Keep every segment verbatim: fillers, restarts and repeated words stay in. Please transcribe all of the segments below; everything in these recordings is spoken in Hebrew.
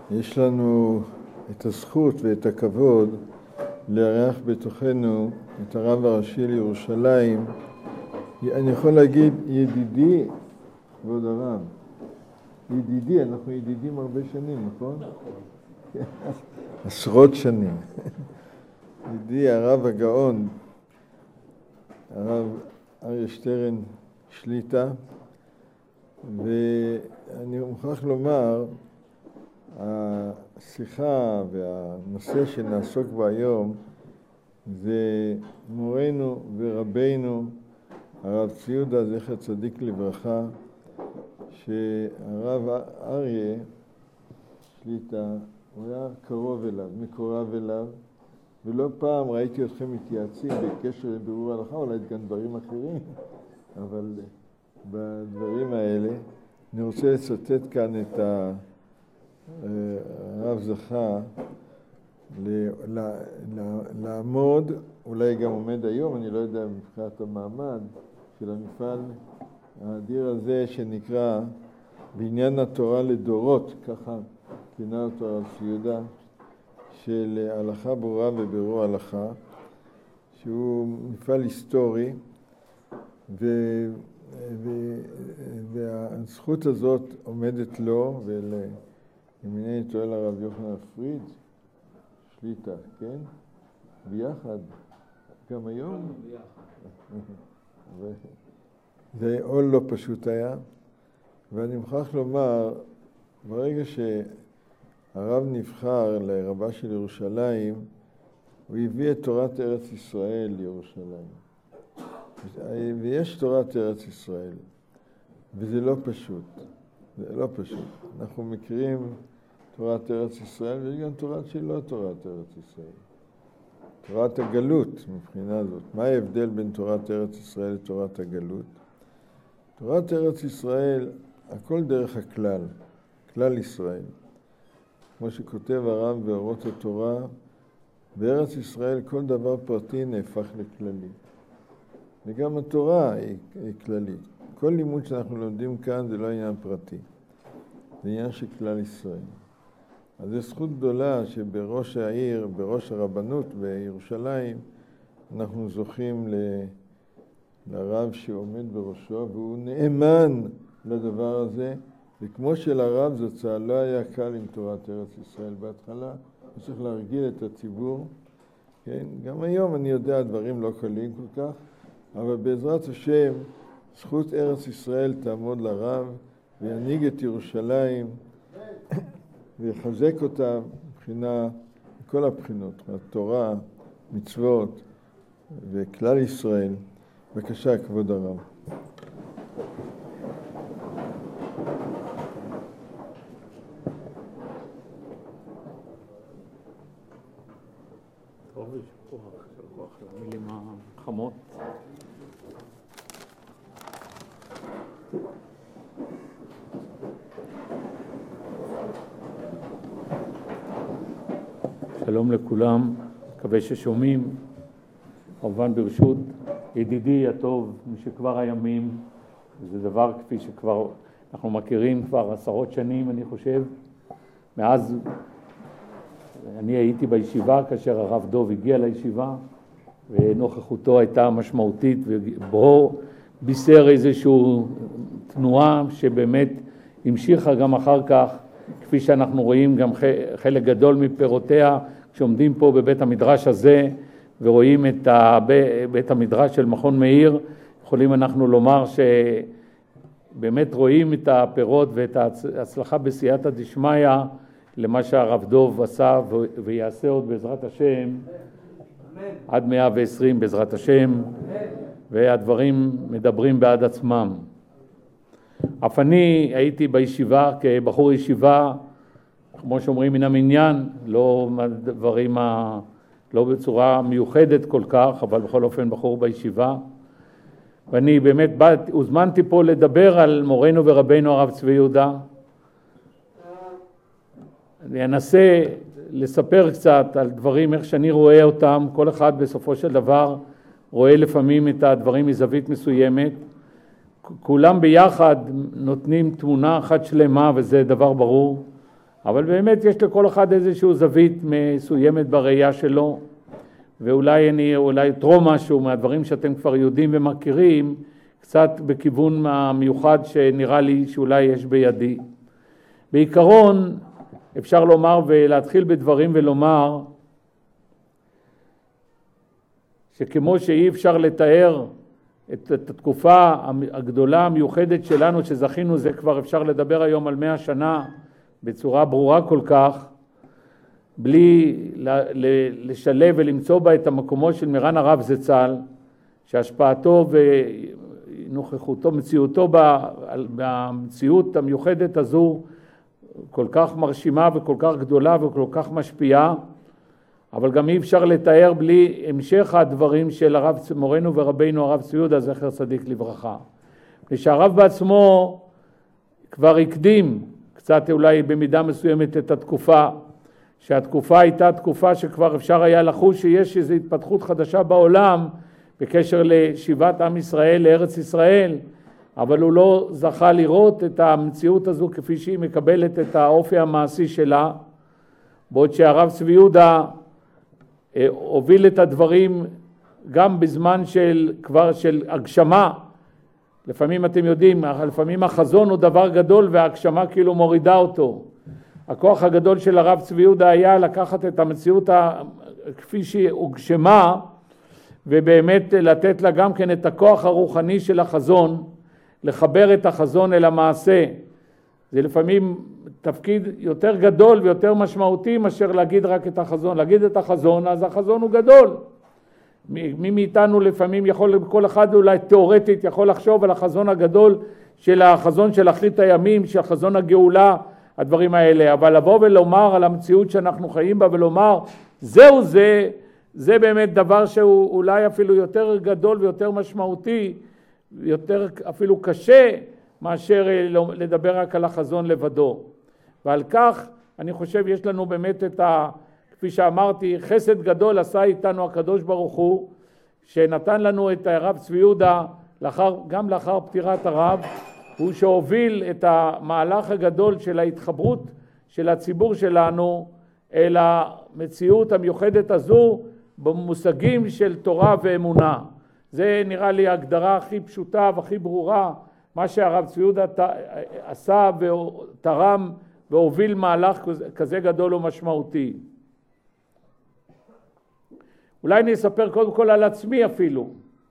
יש לנו את הזכות ואת הכבוד לארח בתוכנו את הרב הראשי לירושלים. אני יכול להגיד ידידי, כבוד הרב, ידידי, אנחנו ידידים הרבה שנים, נכון? עשרות שנים. ידידי הרב הגאון, הרב אריה שטרן שליטה, ואני מוכרח לומר, השיחה והנושא שנעסוק בו היום זה מורנו ורבנו הרב צבי יהודה זכר צדיק לברכה, שהרב אריה שליטה הוא היה קרוב אליו, מקורב אליו, ולא פעם ראיתי אתכם מתייעצים בקשר לבירור הלכה, אולי גם דברים אחרים, אבל בדברים האלה אני רוצה לצטט כאן את הרב זכה לעמוד, אולי גם עומד היום, אני לא יודע מבחינת המעמד של המפעל האדיר הזה שנקרא בעניין התורה לדורות, ככה כינה אותו הרב צבי יהודה, של הלכה ברורה ובירור הלכה, שהוא מפעל היסטורי, ו... ו... והזכות הזאת עומדת לו ולימיני תואל הרב יוחנן פריד שליטה, כן? ביחד, גם היום? ו... זה עול לא פשוט היה, ואני מוכרח לומר, ברגע שהרב נבחר לרבה של ירושלים, הוא הביא את תורת ארץ ישראל לירושלים. ויש תורת ארץ ישראל, וזה לא פשוט, זה לא פשוט. אנחנו מכירים תורת ארץ ישראל, ויש גם תורת שלא תורת ארץ ישראל. תורת הגלות מבחינה זאת. מה ההבדל בין תורת ארץ ישראל לתורת הגלות? תורת ארץ ישראל, הכל דרך הכלל, כלל ישראל. כמו שכותב הרב באורות התורה, בארץ ישראל כל דבר פרטי נהפך לכללי. וגם התורה היא, היא כללית. כל לימוד שאנחנו לומדים כאן זה לא עניין פרטי, זה עניין של כלל ישראל. אז זו זכות גדולה שבראש העיר, בראש הרבנות בירושלים, אנחנו זוכים ל... לרב שעומד בראשו, והוא נאמן לדבר הזה, וכמו שלרב זצ"ל לא היה קל עם תורת ארץ ישראל בהתחלה, הוא צריך להרגיל את הציבור, כן? גם היום אני יודע, דברים לא קלים כל כך, אבל בעזרת השם, זכות ארץ ישראל תעמוד לרב, וינהיג את ירושלים, ויחזק אותה מבחינה, מכל הבחינות, התורה, מצוות וכלל ישראל. בבקשה, כבוד הרב. טוב, יש כוח, של כוח למילים החמות. שלום לכולם, מקווה ששומעים, כמובן ברשות ידידי הטוב משכבר הימים, זה דבר כפי שכבר אנחנו מכירים כבר עשרות שנים אני חושב, מאז אני הייתי בישיבה כאשר הרב דוב הגיע לישיבה, ונוכחותו הייתה משמעותית, ובו בישר איזושהי תנועה שבאמת המשיכה גם אחר כך, כפי שאנחנו רואים גם חלק גדול מפירותיה, כשעומדים פה בבית המדרש הזה, ורואים את בית המדרש של מכון מאיר, יכולים אנחנו לומר שבאמת רואים את הפירות ואת ההצלחה בסייעתא דשמיא, למה שהרב דוב עשה ויעשה עוד בעזרת השם, עד מאה ועשרים בעזרת השם, והדברים מדברים בעד עצמם. אף אני הייתי בישיבה כבחור ישיבה, כמו שאומרים מן המניין, לא דברים, לא בצורה מיוחדת כל כך, אבל בכל אופן בחור בישיבה. ואני באמת באת, הוזמנתי פה לדבר על מורנו ורבנו הרב צבי יהודה. אני אנסה לספר קצת על דברים, איך שאני רואה אותם, כל אחד בסופו של דבר רואה לפעמים את הדברים מזווית מסוימת. כולם ביחד נותנים תמונה אחת שלמה, וזה דבר ברור. אבל באמת יש לכל אחד איזשהו זווית מסוימת בראייה שלו, ואולי אני אולי אתרום משהו מהדברים שאתם כבר יודעים ומכירים, קצת בכיוון המיוחד שנראה לי שאולי יש בידי. בעיקרון אפשר לומר ולהתחיל בדברים ולומר שכמו שאי אפשר לתאר את, את התקופה הגדולה המיוחדת שלנו שזכינו, זה כבר אפשר לדבר היום על מאה שנה בצורה ברורה כל כך, בלי לשלב ולמצוא בה את המקומו של מרן הרב זצ"ל, שהשפעתו ונוכחותו, מציאותו במציאות המיוחדת הזו כל כך מרשימה וכל כך גדולה וכל כך משפיעה, אבל גם אי אפשר לתאר בלי המשך הדברים של הרב מורנו ורבינו הרב צבי יהודה זכר צדיק לברכה. ושהרב בעצמו כבר הקדים קצת אולי במידה מסוימת את התקופה, שהתקופה הייתה תקופה שכבר אפשר היה לחוש שיש איזו התפתחות חדשה בעולם בקשר לשיבת עם ישראל לארץ ישראל, אבל הוא לא זכה לראות את המציאות הזו כפי שהיא מקבלת את האופי המעשי שלה, בעוד שהרב צבי יהודה הוביל את הדברים גם בזמן של כבר של הגשמה. לפעמים אתם יודעים, לפעמים החזון הוא דבר גדול וההגשמה כאילו מורידה אותו. הכוח הגדול של הרב צבי יהודה היה לקחת את המציאות כפי שהיא הוגשמה, ובאמת לתת לה גם כן את הכוח הרוחני של החזון, לחבר את החזון אל המעשה. זה לפעמים תפקיד יותר גדול ויותר משמעותי מאשר להגיד רק את החזון. להגיד את החזון, אז החזון הוא גדול. מי מאיתנו לפעמים יכול, כל אחד אולי תיאורטית יכול לחשוב על החזון הגדול של החזון של אחרית הימים, של חזון הגאולה, הדברים האלה. אבל לבוא ולומר על המציאות שאנחנו חיים בה ולומר, זהו זה, זה באמת דבר שהוא אולי אפילו יותר גדול ויותר משמעותי, יותר אפילו קשה, מאשר לדבר רק על החזון לבדו. ועל כך אני חושב יש לנו באמת את ה... כפי שאמרתי, חסד גדול עשה איתנו הקדוש ברוך הוא, שנתן לנו את הרב צבי יהודה, לאחר, גם לאחר פטירת הרב, הוא שהוביל את המהלך הגדול של ההתחברות של הציבור שלנו אל המציאות המיוחדת הזו במושגים של תורה ואמונה. זה נראה לי ההגדרה הכי פשוטה והכי ברורה, מה שהרב צבי יהודה עשה ותרם והוביל מהלך כזה גדול ומשמעותי. אולי אני אספר קודם כל על עצמי אפילו.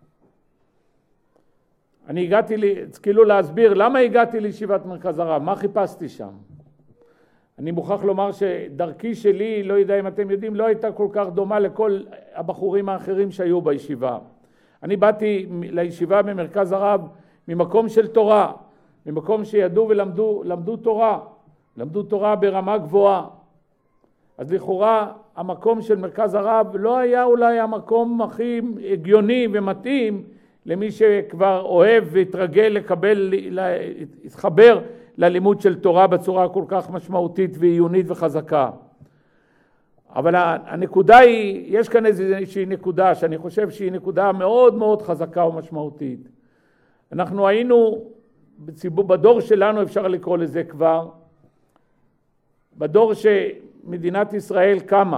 אני הגעתי לי, כאילו להסביר למה הגעתי לישיבת מרכז הרב, מה חיפשתי שם. אני מוכרח לומר שדרכי שלי, לא יודע אם אתם יודעים, לא הייתה כל כך דומה לכל הבחורים האחרים שהיו בישיבה. אני באתי לישיבה במרכז הרב ממקום של תורה, ממקום שידעו ולמדו למדו תורה, למדו תורה ברמה גבוהה. אז לכאורה המקום של מרכז הרב לא היה אולי המקום הכי הגיוני ומתאים למי שכבר אוהב והתרגל לקבל, להתחבר ללימוד של תורה בצורה כל כך משמעותית ועיונית וחזקה. אבל הנקודה היא, יש כאן איזושהי נקודה שאני חושב שהיא נקודה מאוד מאוד חזקה ומשמעותית. אנחנו היינו בציבור, בדור שלנו אפשר לקרוא לזה כבר, בדור שמדינת ישראל קמה,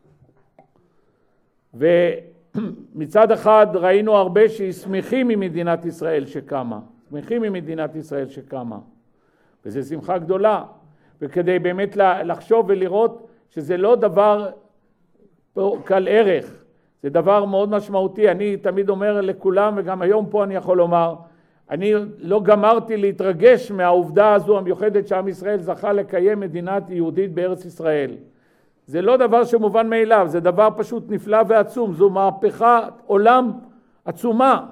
ומצד אחד ראינו הרבה שישמחים ממדינת ישראל שקמה, שמחים ממדינת ישראל שקמה, וזו שמחה גדולה, וכדי באמת לחשוב ולראות שזה לא דבר קל ערך, זה דבר מאוד משמעותי. אני תמיד אומר לכולם, וגם היום פה אני יכול לומר, אני לא גמרתי להתרגש מהעובדה הזו המיוחדת שעם ישראל זכה לקיים מדינת יהודית בארץ ישראל. זה לא דבר שמובן מאליו, זה דבר פשוט נפלא ועצום, זו מהפכה עולם עצומה.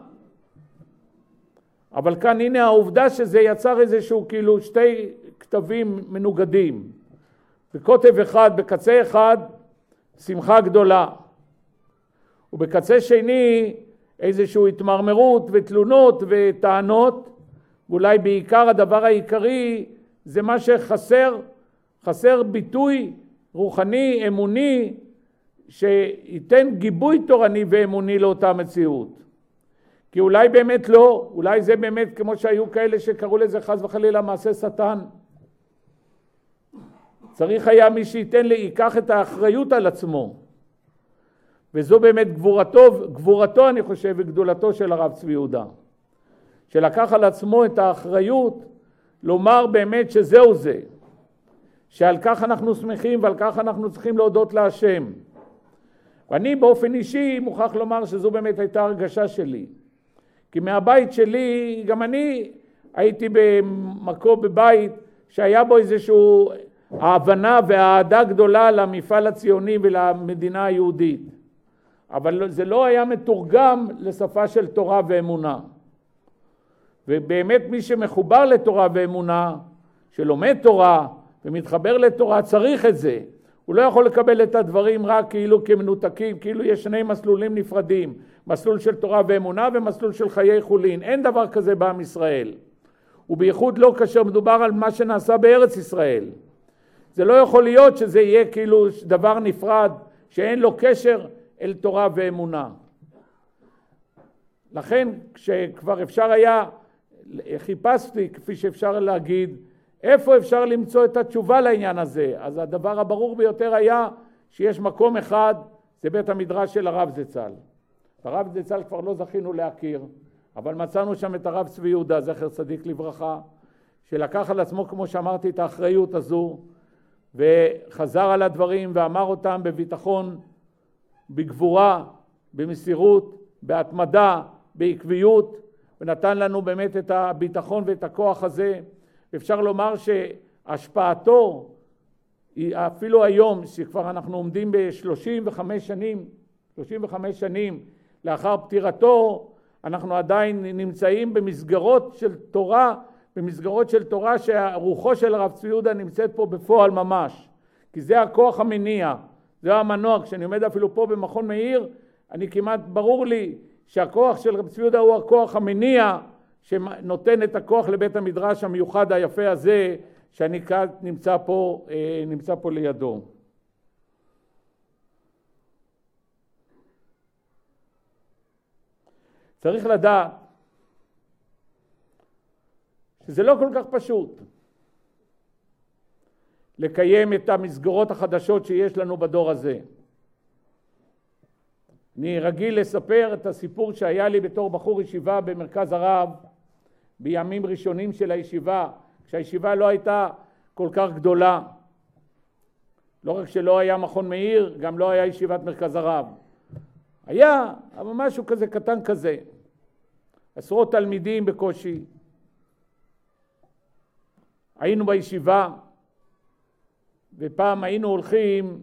אבל כאן הנה העובדה שזה יצר איזשהו כאילו שתי כתבים מנוגדים. בקוטב אחד, בקצה אחד, שמחה גדולה. ובקצה שני, איזשהו התמרמרות ותלונות וטענות, ואולי בעיקר הדבר העיקרי זה מה שחסר, חסר ביטוי רוחני, אמוני, שייתן גיבוי תורני ואמוני לאותה מציאות. כי אולי באמת לא, אולי זה באמת כמו שהיו כאלה שקראו לזה חס וחלילה מעשה שטן. צריך היה מי שייתן לי, ייקח את האחריות על עצמו. וזו באמת גבורתו, גבורתו אני חושב, וגדולתו של הרב צבי יהודה. שלקח על עצמו את האחריות, לומר באמת שזהו זה. שעל כך אנחנו שמחים ועל כך אנחנו צריכים להודות להשם. ואני באופן אישי מוכרח לומר שזו באמת הייתה הרגשה שלי. כי מהבית שלי, גם אני הייתי במקום בבית שהיה בו איזשהו ההבנה והאהדה גדולה למפעל הציוני ולמדינה היהודית. אבל זה לא היה מתורגם לשפה של תורה ואמונה. ובאמת מי שמחובר לתורה ואמונה, שלומד תורה ומתחבר לתורה, צריך את זה. הוא לא יכול לקבל את הדברים רק כאילו כמנותקים, כאילו יש שני מסלולים נפרדים, מסלול של תורה ואמונה ומסלול של חיי חולין. אין דבר כזה בעם ישראל. ובייחוד לא כאשר מדובר על מה שנעשה בארץ ישראל. זה לא יכול להיות שזה יהיה כאילו דבר נפרד, שאין לו קשר אל תורה ואמונה. לכן כשכבר אפשר היה, חיפשתי כפי שאפשר להגיד, איפה אפשר למצוא את התשובה לעניין הזה? אז הדבר הברור ביותר היה שיש מקום אחד, זה בית המדרש של הרב זצ"ל. הרב זצ"ל כבר לא זכינו להכיר, אבל מצאנו שם את הרב צבי יהודה, זכר צדיק לברכה, שלקח על עצמו, כמו שאמרתי, את האחריות הזו, וחזר על הדברים ואמר אותם בביטחון, בגבורה, במסירות, בהתמדה, בעקביות, ונתן לנו באמת את הביטחון ואת הכוח הזה. אפשר לומר שהשפעתו, אפילו היום, שכבר אנחנו עומדים ב-שלושים וחמש שנים, שלושים וחמש שנים לאחר פטירתו, אנחנו עדיין נמצאים במסגרות של תורה, במסגרות של תורה שהרוחו של הרב צבי יהודה נמצאת פה בפועל ממש. כי זה הכוח המניע, זה המנוע. כשאני עומד אפילו פה במכון מאיר, אני כמעט ברור לי שהכוח של רב צבי יהודה הוא הכוח המניע, שנותן את הכוח לבית המדרש המיוחד היפה הזה, שאני כאן נמצא פה, נמצא פה לידו. צריך לדעת שזה לא כל כך פשוט לקיים את המסגרות החדשות שיש לנו בדור הזה. אני רגיל לספר את הסיפור שהיה לי בתור בחור ישיבה במרכז הרב, בימים ראשונים של הישיבה, כשהישיבה לא הייתה כל כך גדולה. לא רק שלא היה מכון מאיר, גם לא היה ישיבת מרכז הרב. היה, אבל משהו כזה קטן כזה. עשרות תלמידים בקושי. היינו בישיבה, ופעם היינו הולכים,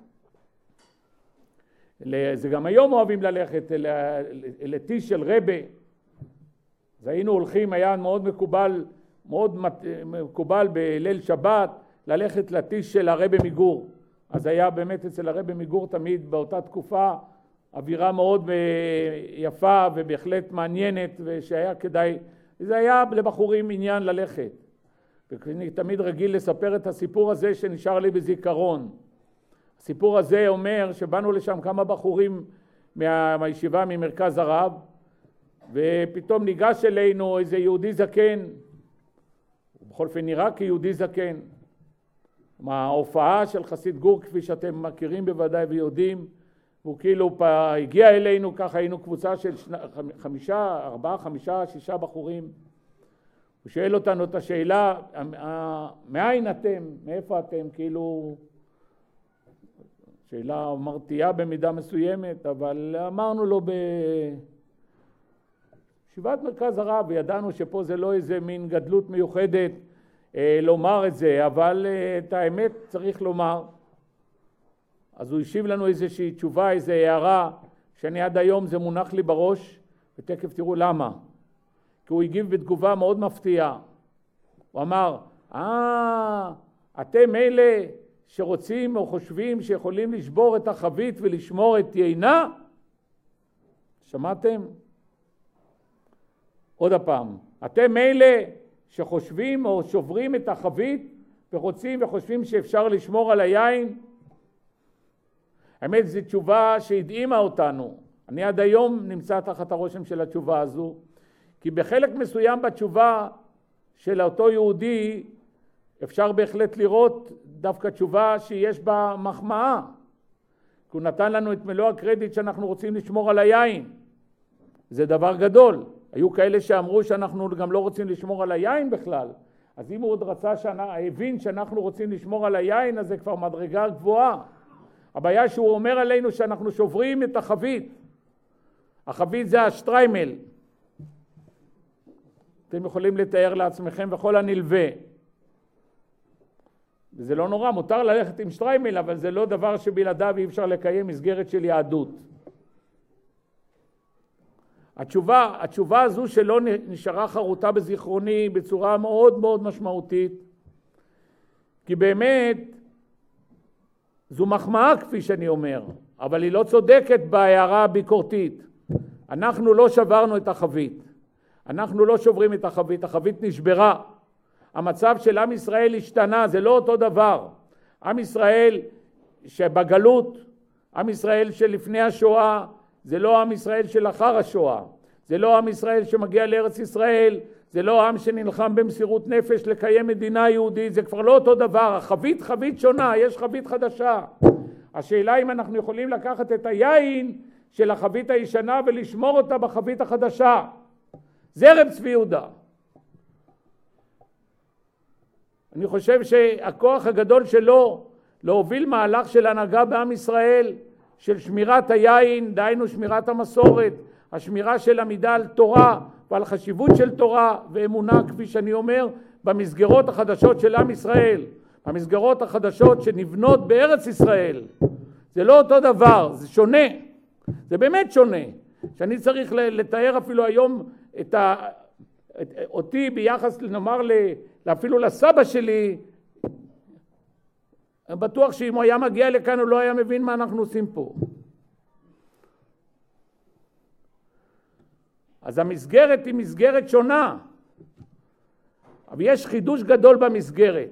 זה גם היום אוהבים ללכת, לטיש של רבה. אז היינו הולכים, היה מאוד מקובל, מאוד מקובל בליל שבת, ללכת לטיש של הרבה מגור. אז היה באמת אצל הרבה מגור תמיד באותה תקופה, אווירה מאוד יפה ובהחלט מעניינת, ושהיה כדאי, זה היה לבחורים עניין ללכת. ואני תמיד רגיל לספר את הסיפור הזה שנשאר לי בזיכרון. הסיפור הזה אומר שבאנו לשם כמה בחורים מה, מהישיבה ממרכז הרב, ופתאום ניגש אלינו איזה יהודי זקן, בכל אופן נראה כיהודי זקן, מההופעה של חסיד גור כפי שאתם מכירים בוודאי ויודעים, והוא כאילו הגיע אלינו, ככה היינו קבוצה של חמישה, ארבעה, חמישה, שישה בחורים. הוא שואל אותנו את השאלה, מאין אתם, מאיפה אתם, כאילו, שאלה מרתיעה במידה מסוימת, אבל אמרנו לו בישיבת מרכז הרב, וידענו שפה זה לא איזה מין גדלות מיוחדת אה, לומר את זה, אבל אה, את האמת צריך לומר. אז הוא השיב לנו איזושהי תשובה, איזו הערה, שאני עד היום זה מונח לי בראש, ותכף תראו למה. כי הוא הגיב בתגובה מאוד מפתיעה. הוא אמר, אה, אתם אלה שרוצים או חושבים שיכולים לשבור את החבית ולשמור את יינה? שמעתם? עוד הפעם, אתם אלה שחושבים או שוברים את החבית ורוצים וחושבים שאפשר לשמור על היין? האמת, זו תשובה שהדהימה אותנו. אני עד היום נמצא תחת הרושם של התשובה הזו, כי בחלק מסוים בתשובה של אותו יהודי אפשר בהחלט לראות דווקא תשובה שיש בה מחמאה. כי הוא נתן לנו את מלוא הקרדיט שאנחנו רוצים לשמור על היין. זה דבר גדול. היו כאלה שאמרו שאנחנו גם לא רוצים לשמור על היין בכלל. אז אם הוא עוד רצה, הבין שאנחנו רוצים לשמור על היין, אז זה כבר מדרגה גבוהה. הבעיה שהוא אומר עלינו שאנחנו שוברים את החבית. החבית זה השטריימל. אתם יכולים לתאר לעצמכם וכל הנלווה. וזה לא נורא, מותר ללכת עם שטריימל, אבל זה לא דבר שבלעדיו אי אפשר לקיים מסגרת של יהדות. התשובה, התשובה הזו שלא נשארה חרוטה בזיכרוני בצורה מאוד מאוד משמעותית, כי באמת זו מחמאה כפי שאני אומר, אבל היא לא צודקת בהערה הביקורתית. אנחנו לא שברנו את החבית, אנחנו לא שוברים את החבית, החבית נשברה. המצב של עם ישראל השתנה, זה לא אותו דבר. עם ישראל שבגלות, עם ישראל שלפני השואה, זה לא עם ישראל של אחר השואה. זה לא עם ישראל שמגיע לארץ ישראל, זה לא עם שנלחם במסירות נפש לקיים מדינה יהודית, זה כבר לא אותו דבר. החבית חבית שונה, יש חבית חדשה. השאלה אם אנחנו יכולים לקחת את היין של החבית הישנה ולשמור אותה בחבית החדשה. זה רב צבי יהודה. אני חושב שהכוח הגדול שלו להוביל מהלך של הנהגה בעם ישראל, של שמירת היין, דהיינו שמירת המסורת, השמירה של עמידה על תורה ועל חשיבות של תורה ואמונה, כפי שאני אומר, במסגרות החדשות של עם ישראל, המסגרות החדשות שנבנות בארץ ישראל. זה לא אותו דבר, זה שונה, זה באמת שונה. שאני צריך לתאר אפילו היום את ה... את... אותי ביחס, נאמר, אפילו לסבא שלי, בטוח שאם הוא היה מגיע לכאן הוא לא היה מבין מה אנחנו עושים פה. אז המסגרת היא מסגרת שונה, אבל יש חידוש גדול במסגרת.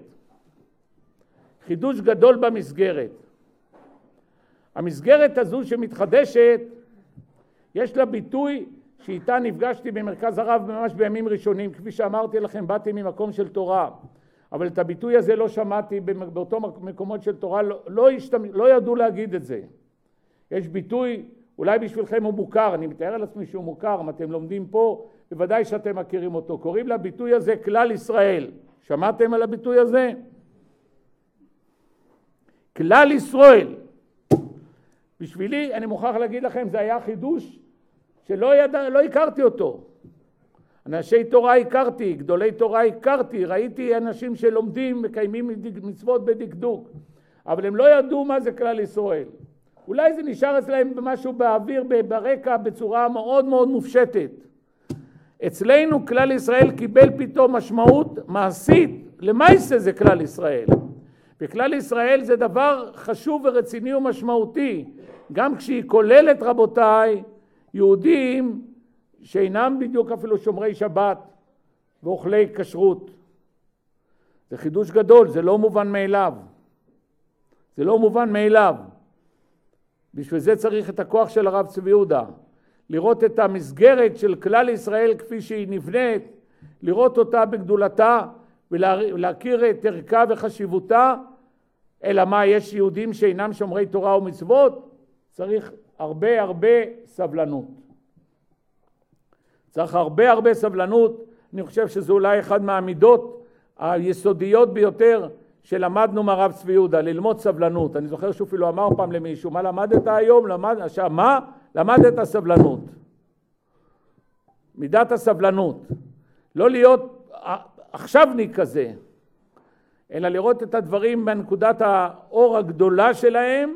חידוש גדול במסגרת. המסגרת הזו שמתחדשת, יש לה ביטוי שאיתה נפגשתי במרכז הרב ממש בימים ראשונים. כפי שאמרתי לכם, באתי ממקום של תורה, אבל את הביטוי הזה לא שמעתי באותו מקומות של תורה, לא, לא, השתמ... לא ידעו להגיד את זה. יש ביטוי, אולי בשבילכם הוא מוכר, אני מתאר על עצמי שהוא מוכר, אם אתם לומדים פה, בוודאי שאתם מכירים אותו. קוראים לביטוי הזה כלל ישראל. שמעתם על הביטוי הזה? כלל ישראל. בשבילי, אני מוכרח להגיד לכם, זה היה חידוש שלא ידע, לא הכרתי אותו. אנשי תורה הכרתי, גדולי תורה הכרתי, ראיתי אנשים שלומדים, מקיימים מצוות בדקדוק, אבל הם לא ידעו מה זה כלל ישראל. אולי זה נשאר אצלהם במשהו באוויר, ברקע, בצורה מאוד מאוד מופשטת. אצלנו כלל ישראל קיבל פתאום משמעות מעשית, למעשה זה כלל ישראל. וכלל ישראל זה דבר חשוב ורציני ומשמעותי, גם כשהיא כוללת, רבותיי, יהודים שאינם בדיוק אפילו שומרי שבת ואוכלי כשרות. זה חידוש גדול, זה לא מובן מאליו. זה לא מובן מאליו. בשביל זה צריך את הכוח של הרב צבי יהודה. לראות את המסגרת של כלל ישראל כפי שהיא נבנית, לראות אותה בגדולתה ולהכיר את ערכה וחשיבותה. אלא מה, יש יהודים שאינם שומרי תורה ומצוות? צריך הרבה הרבה סבלנות. צריך הרבה הרבה סבלנות. אני חושב שזה אולי אחד מהעמידות היסודיות ביותר שלמדנו מהרב צבי יהודה, ללמוד סבלנות. אני זוכר שהוא אפילו אמר פעם למישהו, מה למדת היום? למד... עכשיו, מה? למדת סבלנות. מידת הסבלנות. לא להיות עכשווני כזה, אלא לראות את הדברים בנקודת האור הגדולה שלהם,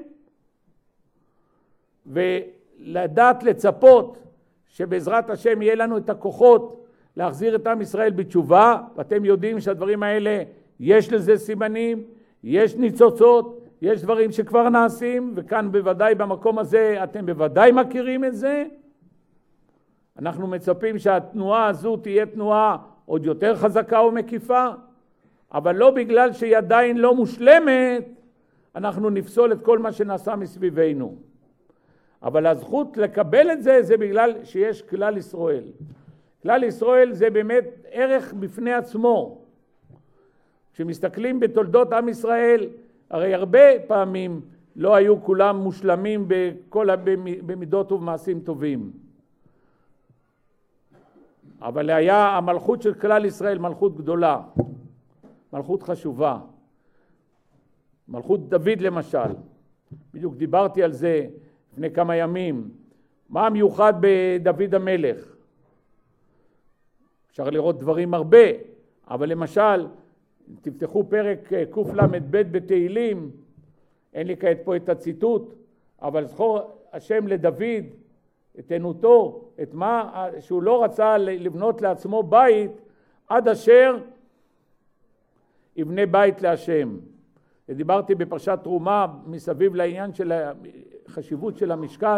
ולדעת לצפות שבעזרת השם יהיה לנו את הכוחות להחזיר את עם ישראל בתשובה. ואתם יודעים שהדברים האלה יש לזה סימנים, יש ניצוצות, יש דברים שכבר נעשים, וכאן בוודאי במקום הזה אתם בוודאי מכירים את זה. אנחנו מצפים שהתנועה הזו תהיה תנועה עוד יותר חזקה ומקיפה, אבל לא בגלל שהיא עדיין לא מושלמת, אנחנו נפסול את כל מה שנעשה מסביבנו. אבל הזכות לקבל את זה, זה בגלל שיש כלל ישראל. כלל ישראל זה באמת ערך בפני עצמו. כשמסתכלים בתולדות עם ישראל, הרי הרבה פעמים לא היו כולם מושלמים בכל במידות ובמעשים טובים. אבל היה המלכות של כלל ישראל מלכות גדולה, מלכות חשובה. מלכות דוד למשל, בדיוק דיברתי על זה לפני כמה ימים. מה המיוחד בדוד המלך? אפשר לראות דברים הרבה, אבל למשל, תפתחו פרק קל"ב בתהילים, אין לי כעת פה את הציטוט, אבל זכור השם לדוד את ענותו, את מה שהוא לא רצה לבנות לעצמו בית, עד אשר יבנה בית להשם. ודיברתי בפרשת תרומה מסביב לעניין של החשיבות של המשכן,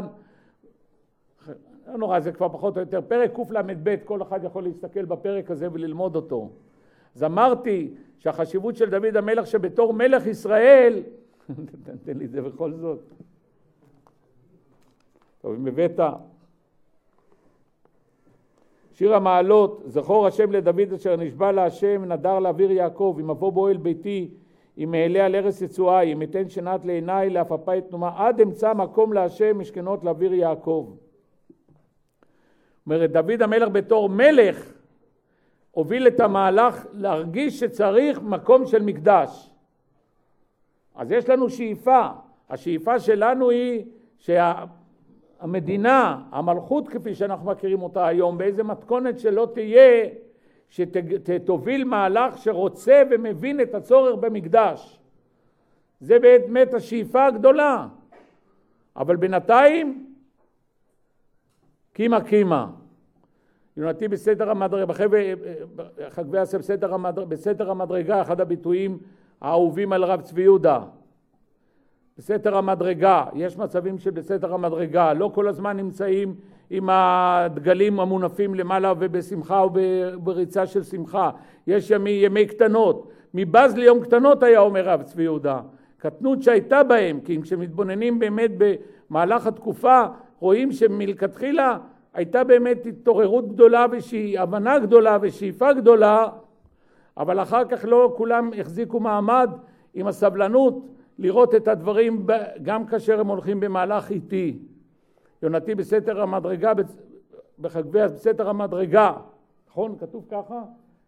לא נורא, זה כבר פחות או יותר, פרק קל"ב, כל אחד יכול להסתכל בפרק הזה וללמוד אותו. אז אמרתי שהחשיבות של דוד המלך שבתור מלך ישראל, תן לי את זה בכל זאת. טוב, אם הבאת, שיר המעלות, זכור השם לדוד אשר נשבע להשם, נדר לאוויר יעקב, אם אבוא באוהל ביתי, אם אעלה על ארץ יצואי, אם אתן שנת לעיניי, לעפעפי תנומה, עד אמצא מקום להשם משכנות לאוויר יעקב. אומרת, דוד המלך בתור מלך, הוביל את המהלך להרגיש שצריך מקום של מקדש. אז יש לנו שאיפה. השאיפה שלנו היא שהמדינה, המלכות כפי שאנחנו מכירים אותה היום, באיזה מתכונת שלא תהיה, שתוביל מהלך שרוצה ומבין את הצורך במקדש. זה באמת השאיפה הגדולה. אבל בינתיים, קימה קימה. יונתי בסדר המדרגה, חגבי עשה בסדר המדרגה, בסדר המדרגה, אחד הביטויים האהובים על רב צבי יהודה. בסדר המדרגה, יש מצבים שבסדר המדרגה, לא כל הזמן נמצאים עם הדגלים המונפים למעלה ובשמחה ובריצה של שמחה. יש ימי, ימי קטנות, מבז ליום קטנות היה אומר רב צבי יהודה. קטנות שהייתה בהם, כי כשמתבוננים באמת במהלך התקופה, רואים שמלכתחילה הייתה באמת התעוררות גדולה והבנה גדולה ושאיפה גדולה, אבל אחר כך לא כולם החזיקו מעמד עם הסבלנות לראות את הדברים גם כאשר הם הולכים במהלך איטי. יונתי בסתר המדרגה, בחגבי בסתר המדרגה, נכון? כתוב ככה?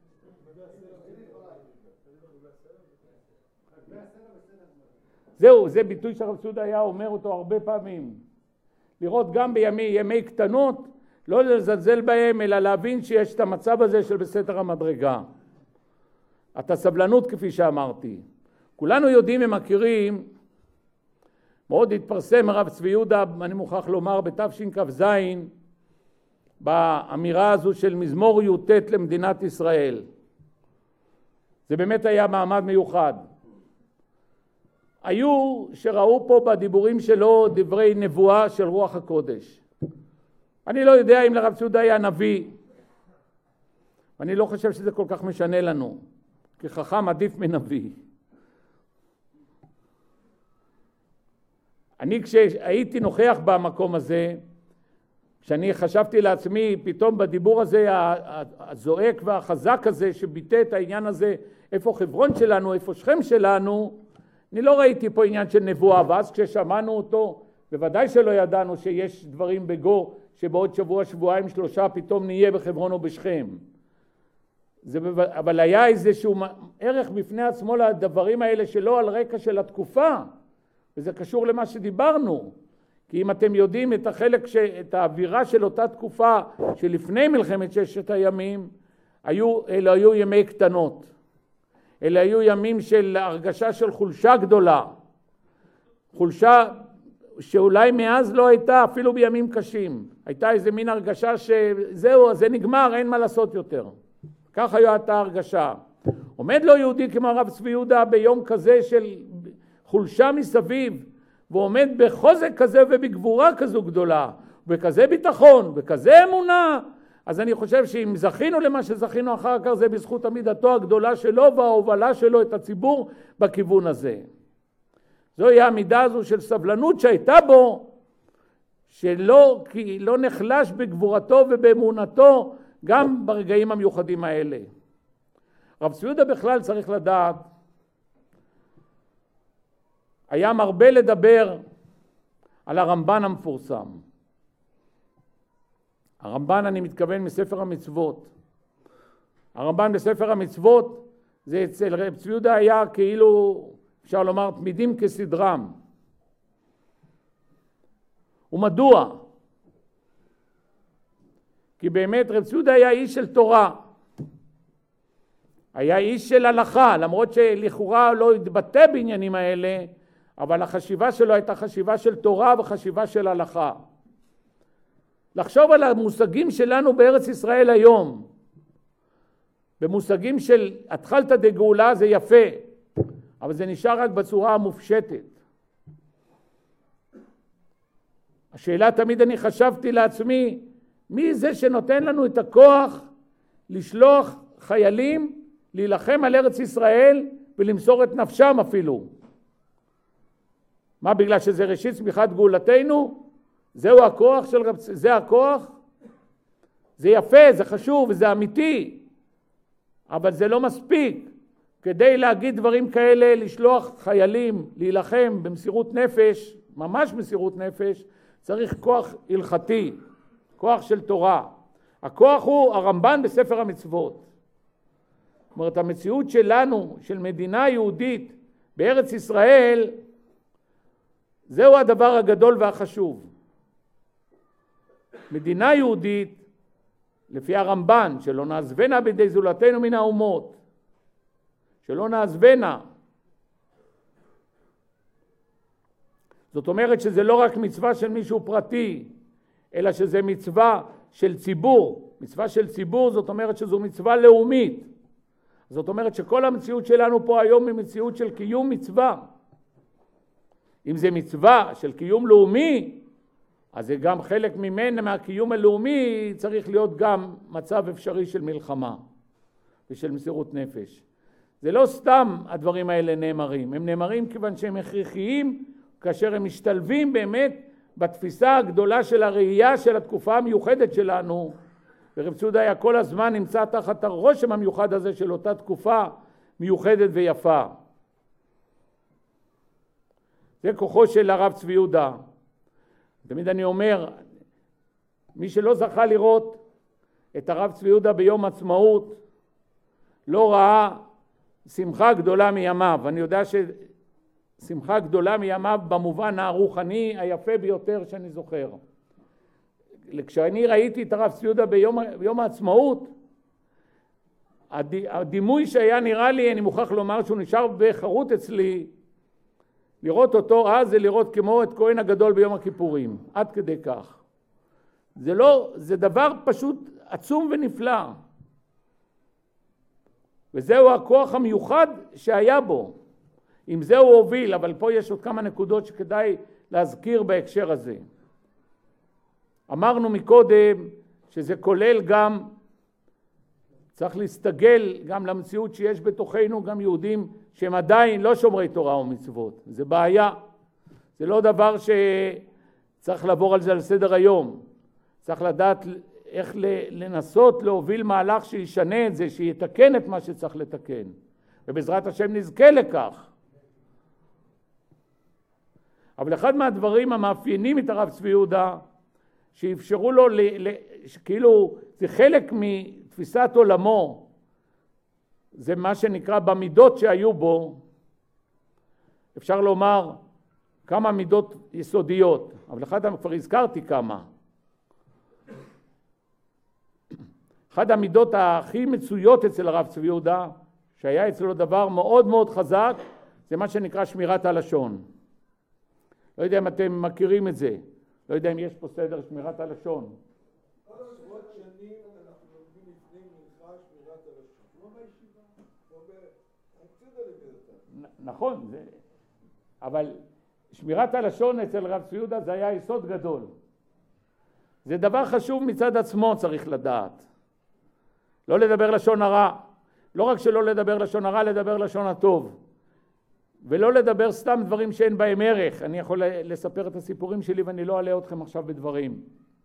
זהו, זה ביטוי שהרב צבי היה אומר אותו הרבה פעמים. לראות גם בימי ימי קטנות, לא לזלזל בהם, אלא להבין שיש את המצב הזה של בסתר המדרגה. את הסבלנות כפי שאמרתי. כולנו יודעים ומכירים, מאוד התפרסם הרב צבי יהודה, אני מוכרח לומר, בתשכ"ז, באמירה הזו של מזמור י"ט למדינת ישראל. זה באמת היה מעמד מיוחד. היו שראו פה בדיבורים שלו דברי נבואה של רוח הקודש. אני לא יודע אם לרב צבי יהודה היה נביא, ואני לא חושב שזה כל כך משנה לנו, כי חכם עדיף מנביא. אני כשהייתי נוכח במקום הזה, כשאני חשבתי לעצמי, פתאום בדיבור הזה הזועק והחזק הזה שביטא את העניין הזה, איפה חברון שלנו, איפה שכם שלנו, אני לא ראיתי פה עניין של נבואה, ואז כששמענו אותו, בוודאי שלא ידענו שיש דברים בגו, שבעוד שבוע, שבועיים, שלושה, פתאום נהיה בחברון או בשכם. זה, אבל היה איזשהו ערך בפני עצמו לדברים האלה שלא על רקע של התקופה, וזה קשור למה שדיברנו. כי אם אתם יודעים את החלק, ש... את האווירה של אותה תקופה שלפני מלחמת ששת הימים, היו, אלה היו ימי קטנות. אלה היו ימים של הרגשה של חולשה גדולה. חולשה שאולי מאז לא הייתה אפילו בימים קשים. הייתה איזה מין הרגשה שזהו, זה נגמר, אין מה לעשות יותר. כך הייתה הרגשה. עומד לו יהודי כמו הרב צבי יהודה ביום כזה של חולשה מסביב, ועומד בחוזק כזה ובגבורה כזו גדולה, בכזה ביטחון, בכזה אמונה, אז אני חושב שאם זכינו למה שזכינו אחר כך, זה בזכות עמידתו הגדולה שלו וההובלה שלו את הציבור בכיוון הזה. זוהי העמידה הזו של סבלנות שהייתה בו, שלא כי לא נחלש בגבורתו ובאמונתו גם ברגעים המיוחדים האלה. רב צבי יהודה בכלל צריך לדעת היה מרבה לדבר על הרמב"ן המפורסם. הרמב"ן, אני מתכוון מספר המצוות. הרמב"ן בספר המצוות, זה אצל רב צבי יהודה היה כאילו, אפשר לומר, תמידים כסדרם. ומדוע? כי באמת רב צבי יהודה היה איש של תורה. היה איש של הלכה, למרות שלכאורה לא התבטא בעניינים האלה, אבל החשיבה שלו הייתה חשיבה של תורה וחשיבה של הלכה. לחשוב על המושגים שלנו בארץ ישראל היום, במושגים של התחלת דגאולה זה יפה, אבל זה נשאר רק בצורה המופשטת. השאלה תמיד אני חשבתי לעצמי, מי זה שנותן לנו את הכוח לשלוח חיילים להילחם על ארץ ישראל ולמסור את נפשם אפילו? מה, בגלל שזה ראשית צמיחת גאולתנו? זהו הכוח של רב, זה הכוח? זה יפה, זה חשוב וזה אמיתי, אבל זה לא מספיק. כדי להגיד דברים כאלה, לשלוח חיילים להילחם במסירות נפש, ממש מסירות נפש, צריך כוח הלכתי, כוח של תורה. הכוח הוא הרמב"ן בספר המצוות. זאת אומרת, המציאות שלנו, של מדינה יהודית בארץ ישראל, זהו הדבר הגדול והחשוב. מדינה יהודית, לפי הרמב"ן, שלא נעזבנה בידי זולתנו מן האומות, שלא נעזבנה. זאת אומרת שזה לא רק מצווה של מישהו פרטי, אלא שזה מצווה של ציבור. מצווה של ציבור זאת אומרת שזו מצווה לאומית. זאת אומרת שכל המציאות שלנו פה היום היא מציאות של קיום מצווה. אם זה מצווה של קיום לאומי, אז זה גם חלק ממנה, מהקיום הלאומי, צריך להיות גם מצב אפשרי של מלחמה ושל מסירות נפש. זה לא סתם הדברים האלה נאמרים, הם נאמרים כיוון שהם הכרחיים, כאשר הם משתלבים באמת בתפיסה הגדולה של הראייה של התקופה המיוחדת שלנו, ורב צבי יהודה היה כל הזמן נמצא תחת הרושם המיוחד הזה של אותה תקופה מיוחדת ויפה. זה כוחו של הרב צבי יהודה. תמיד אני אומר, מי שלא זכה לראות את הרב צבי יהודה ביום עצמאות, לא ראה שמחה גדולה מימיו. אני יודע ששמחה גדולה מימיו במובן הרוחני היפה ביותר שאני זוכר. כשאני ראיתי את הרב צבי יהודה ביום, ביום העצמאות, הדימוי שהיה נראה לי, אני מוכרח לומר שהוא נשאר בחרות אצלי, לראות אותו אז זה לראות כמו את כהן הגדול ביום הכיפורים, עד כדי כך. זה לא, זה דבר פשוט עצום ונפלא. וזהו הכוח המיוחד שהיה בו. עם זה הוא הוביל, אבל פה יש עוד כמה נקודות שכדאי להזכיר בהקשר הזה. אמרנו מקודם שזה כולל גם, צריך להסתגל גם למציאות שיש בתוכנו גם יהודים שהם עדיין לא שומרי תורה ומצוות. זה בעיה. זה לא דבר שצריך לעבור על זה על סדר היום. צריך לדעת איך לנסות להוביל מהלך שישנה את זה, שיתקן את מה שצריך לתקן. ובעזרת השם נזכה לכך. אבל אחד מהדברים המאפיינים את הרב צבי יהודה, שאפשרו לו, ל, ל, כאילו זה חלק מתפיסת עולמו, זה מה שנקרא במידות שהיו בו, אפשר לומר כמה מידות יסודיות, אבל אחד כבר הזכרתי כמה. אחד המידות הכי מצויות אצל הרב צבי יהודה, שהיה אצלו דבר מאוד מאוד חזק, זה מה שנקרא שמירת הלשון. לא יודע אם אתם מכירים את זה, לא יודע אם יש פה סדר שמירת הלשון. עשרות שנים אנחנו לומדים לפני מנחה שמירת הלשון. לא בישיבה, לא ב... נכון, אבל שמירת הלשון אצל רב צבי יהודה זה היה יסוד גדול. זה דבר חשוב מצד עצמו צריך לדעת. לא לדבר לשון הרע. לא רק שלא לדבר לשון הרע, לדבר לשון הטוב. ולא לדבר סתם דברים שאין בהם ערך. אני יכול לספר את הסיפורים שלי ואני לא אעלה אתכם עכשיו בדברים.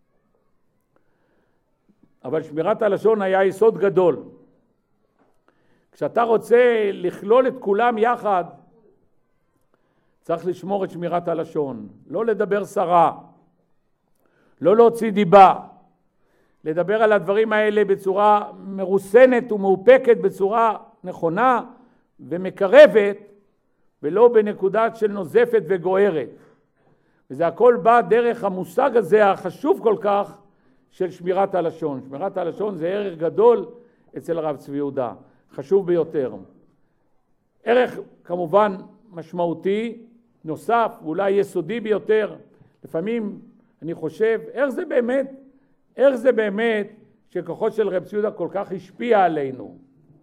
אבל שמירת הלשון היה יסוד גדול. כשאתה רוצה לכלול את כולם יחד, צריך לשמור את שמירת הלשון, לא לדבר סרה, לא להוציא דיבה, לדבר על הדברים האלה בצורה מרוסנת ומאופקת, בצורה נכונה ומקרבת, ולא בנקודה של נוזפת וגוערת. וזה הכל בא דרך המושג הזה החשוב כל כך של שמירת הלשון. שמירת הלשון זה ערך גדול אצל הרב צבי יהודה, חשוב ביותר. ערך כמובן משמעותי, נוסף, ואולי יסודי ביותר. לפעמים אני חושב, איך זה באמת, איך זה באמת שכוחות של רב צבי יהודה כל כך השפיע עלינו.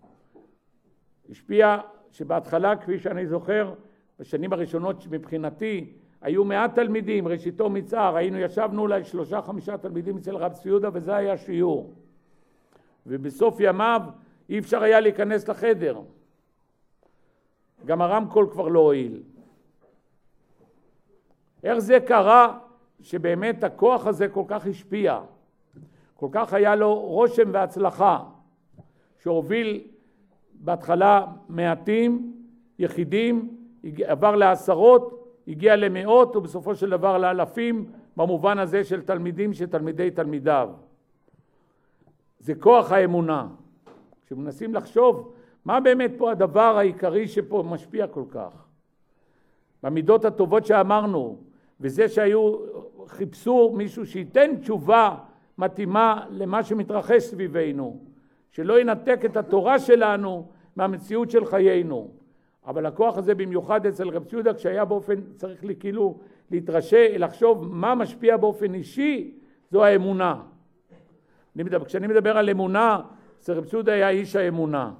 השפיע שבהתחלה, כפי שאני זוכר, בשנים הראשונות מבחינתי, היו מעט תלמידים, ראשיתו מצער, היינו, ישבנו אולי שלושה חמישה תלמידים אצל רב צבי יהודה, וזה היה שיעור. ובסוף ימיו אי אפשר היה להיכנס לחדר. גם הרמקול כבר לא הועיל. איך זה קרה שבאמת הכוח הזה כל כך השפיע? כל כך היה לו רושם והצלחה, שהוביל בהתחלה מעטים, יחידים, עבר לעשרות, הגיע למאות ובסופו של דבר לאלפים, במובן הזה של תלמידים שתלמידי תלמידיו. זה כוח האמונה. כשמנסים לחשוב מה באמת פה הדבר העיקרי שפה משפיע כל כך. במידות הטובות שאמרנו, וזה שהיו, חיפשו מישהו שייתן תשובה מתאימה למה שמתרחש סביבנו, שלא ינתק את התורה שלנו מהמציאות של חיינו. אבל הכוח הזה במיוחד אצל רב צבי יהודה, כשהיה באופן, צריך לי כאילו להתרשא, לחשוב מה משפיע באופן אישי, זו האמונה. אני מדבר, כשאני מדבר על אמונה, אצל רב צבי יהודה היה איש האמונה.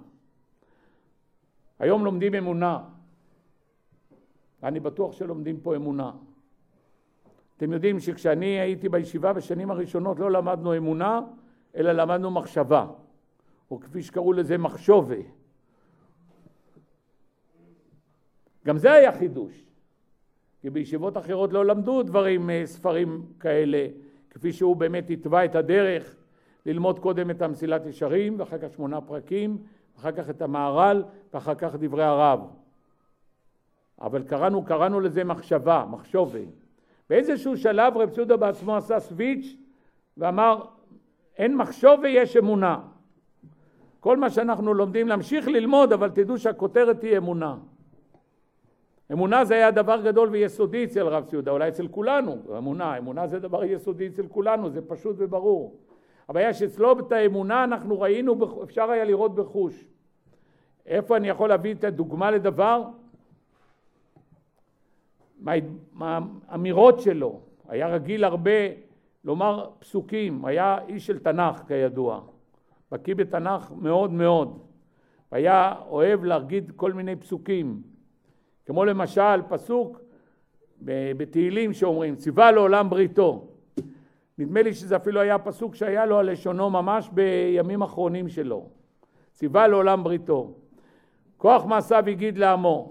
היום לומדים אמונה. אני בטוח שלומדים פה אמונה. אתם יודעים שכשאני הייתי בישיבה בשנים הראשונות לא למדנו אמונה, אלא למדנו מחשבה, או כפי שקראו לזה מחשובה. גם זה היה חידוש, כי בישיבות אחרות לא למדו דברים, ספרים כאלה, כפי שהוא באמת התווה את הדרך, ללמוד קודם את המסילת ישרים, ואחר כך שמונה פרקים, ואחר כך את המהר"ל, ואחר כך דברי הרב. אבל קראנו, קראנו לזה מחשבה, מחשובה. באיזשהו שלב רב צבי יהודה בעצמו עשה סוויץ' ואמר, אין מחשובה, יש אמונה. כל מה שאנחנו לומדים להמשיך ללמוד, אבל תדעו שהכותרת היא אמונה. אמונה זה היה דבר גדול ויסודי אצל רב צבי יהודה, אולי אצל כולנו, אמונה, אמונה זה דבר יסודי אצל כולנו, זה פשוט וברור. אבל היה שאצלו את האמונה אנחנו ראינו, אפשר היה לראות בחוש. איפה אני יכול להביא את הדוגמה לדבר? מהאמירות שלו, היה רגיל הרבה לומר פסוקים, היה איש של תנ"ך כידוע, בקיא בתנ"ך מאוד מאוד, והיה אוהב להגיד כל מיני פסוקים, כמו למשל פסוק בתהילים שאומרים, ציווה לעולם בריתו. נדמה לי שזה אפילו היה פסוק שהיה לו על לשונו ממש בימים אחרונים שלו. ציווה לעולם בריתו. כוח מעשיו הגיד לעמו.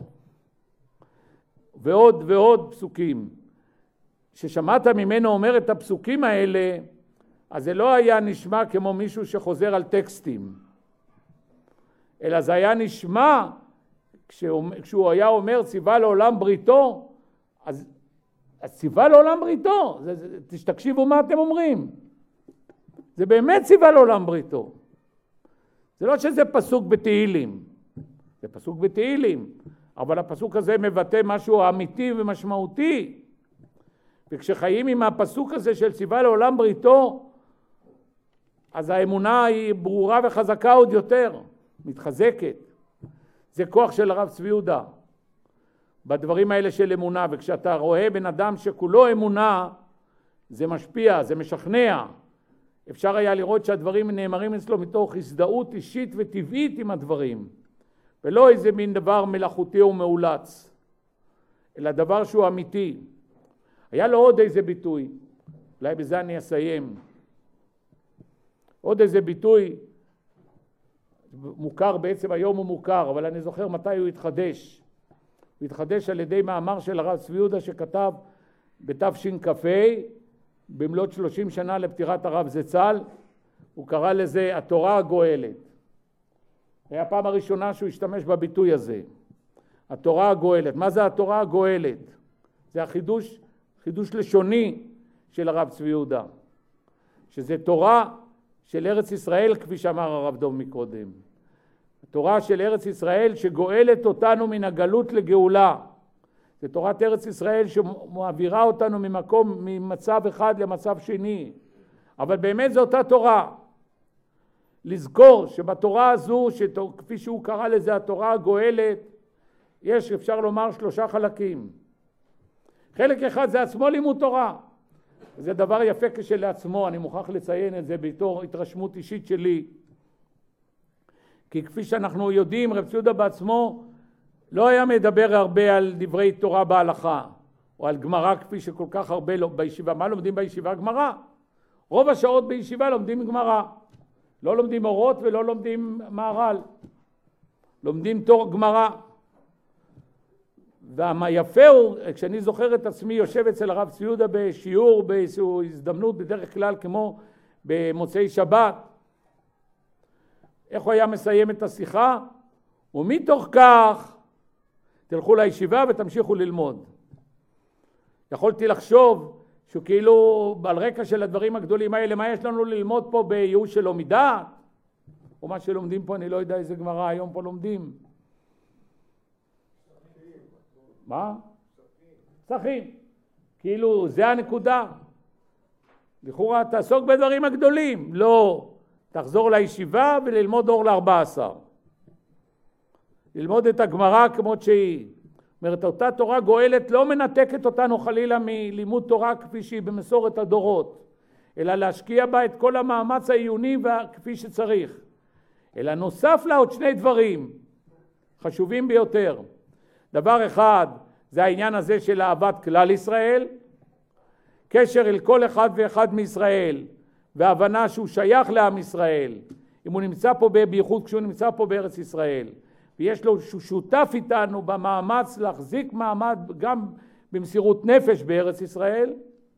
ועוד ועוד פסוקים. ששמעת ממנו אומר את הפסוקים האלה, אז זה לא היה נשמע כמו מישהו שחוזר על טקסטים. אלא זה היה נשמע, כשהוא היה אומר ציווה לעולם בריתו, אז, אז ציווה לעולם בריתו, זה, זה, תקשיבו מה אתם אומרים. זה באמת ציווה לעולם בריתו. זה לא שזה פסוק בתהילים, זה פסוק בתהילים, אבל הפסוק הזה מבטא משהו אמיתי ומשמעותי. וכשחיים עם הפסוק הזה של ציווה לעולם בריתו, אז האמונה היא ברורה וחזקה עוד יותר, מתחזקת. זה כוח של הרב צבי יהודה בדברים האלה של אמונה, וכשאתה רואה בן אדם שכולו אמונה, זה משפיע, זה משכנע. אפשר היה לראות שהדברים נאמרים אצלו מתוך הזדהות אישית וטבעית עם הדברים, ולא איזה מין דבר מלאכותי ומאולץ, אלא דבר שהוא אמיתי. היה לו עוד איזה ביטוי, אולי בזה אני אסיים. עוד איזה ביטוי, מוכר בעצם, היום הוא מוכר, אבל אני זוכר מתי הוא התחדש. הוא התחדש על ידי מאמר של הרב צבי יהודה שכתב בתשכ"ה, במלאת שלושים שנה לפטירת הרב זצ"ל, הוא קרא לזה התורה הגואלת. היה הפעם הראשונה שהוא השתמש בביטוי הזה. התורה הגואלת. מה זה התורה הגואלת? זה החידוש, חידוש לשוני של הרב צבי יהודה, שזה תורה של ארץ ישראל, כפי שאמר הרב דוב מקודם. התורה של ארץ ישראל שגואלת אותנו מן הגלות לגאולה. זה תורת ארץ ישראל שמעבירה אותנו ממקום, ממצב אחד למצב שני. אבל באמת זו אותה תורה. לזכור שבתורה הזו, כפי שהוא קרא לזה התורה הגואלת, יש, אפשר לומר, שלושה חלקים. חלק אחד זה עצמו לימוד תורה. זה דבר יפה כשלעצמו, אני מוכרח לציין את זה בתור התרשמות אישית שלי. כי כפי שאנחנו יודעים, רב צבי יהודה בעצמו לא היה מדבר הרבה על דברי תורה בהלכה, או על גמרא כפי שכל כך הרבה לא, בישיבה. מה לומדים בישיבה? גמרא. רוב השעות בישיבה לומדים גמרא. לא לומדים אורות ולא לומדים מהר"ל. לומדים תור גמרא. ומה יפה הוא, כשאני זוכר את עצמי יושב אצל הרב צבי יהודה בשיעור, באיזו הזדמנות בדרך כלל כמו במוצאי שבת, איך הוא היה מסיים את השיחה? ומתוך כך תלכו לישיבה ותמשיכו ללמוד. יכולתי לחשוב שכאילו על רקע של הדברים הגדולים האלה, מה יש לנו ללמוד פה בייאוש שלא מדעת? או מה שלומדים פה, אני לא יודע איזה גמרא היום פה לומדים. מה? צחים. כאילו זה הנקודה. לכאורה תעסוק בדברים הגדולים. לא. תחזור לישיבה וללמוד אור לארבע עשר. ללמוד את הגמרא כמות שהיא. זאת אומרת, אותה תורה גואלת לא מנתקת אותנו חלילה מלימוד תורה כפי שהיא במסורת הדורות, אלא להשקיע בה את כל המאמץ העיוני כפי שצריך. אלא נוסף לה עוד שני דברים חשובים ביותר. דבר אחד זה העניין הזה של אהבת כלל ישראל, קשר אל כל אחד ואחד מישראל, והבנה שהוא שייך לעם ישראל, אם הוא נמצא פה בייחוד כשהוא נמצא פה בארץ ישראל, ויש לו שהוא שותף איתנו במאמץ להחזיק מעמד גם במסירות נפש בארץ ישראל,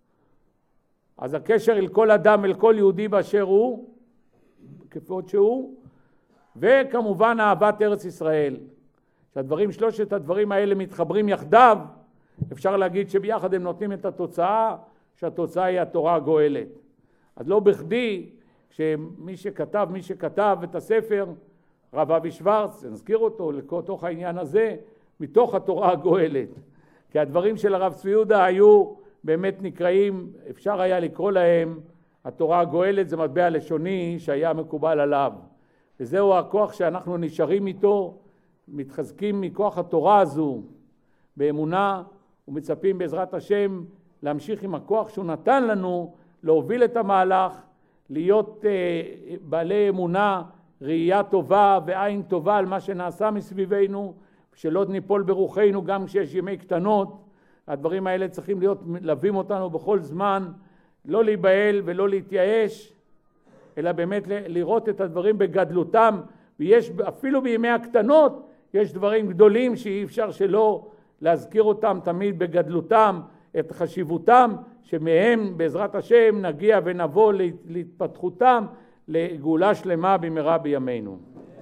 אז הקשר אל כל אדם, אל כל יהודי באשר הוא, כפות שהוא, וכמובן אהבת ארץ ישראל. שהדברים, שלושת הדברים האלה מתחברים יחדיו, אפשר להגיד שביחד הם נותנים את התוצאה, שהתוצאה היא התורה הגואלת. אז לא בכדי, שמי שכתב, מי שכתב את הספר, רב אבי שוורץ, נזכיר אותו לתוך העניין הזה, מתוך התורה הגואלת. כי הדברים של הרב צבי יהודה היו באמת נקראים, אפשר היה לקרוא להם, התורה הגואלת זה מטבע לשוני שהיה מקובל עליו. וזהו הכוח שאנחנו נשארים איתו, מתחזקים מכוח התורה הזו באמונה, ומצפים בעזרת השם להמשיך עם הכוח שהוא נתן לנו, להוביל את המהלך, להיות uh, בעלי אמונה, ראייה טובה ועין טובה על מה שנעשה מסביבנו, שלא ניפול ברוחנו גם כשיש ימי קטנות. הדברים האלה צריכים להיות, מלווים אותנו בכל זמן, לא להיבהל ולא להתייאש, אלא באמת לראות את הדברים בגדלותם, ויש אפילו בימי הקטנות, יש דברים גדולים שאי אפשר שלא להזכיר אותם תמיד בגדלותם, את חשיבותם, שמהם בעזרת השם נגיע ונבוא להתפתחותם לגאולה שלמה במהרה בימינו.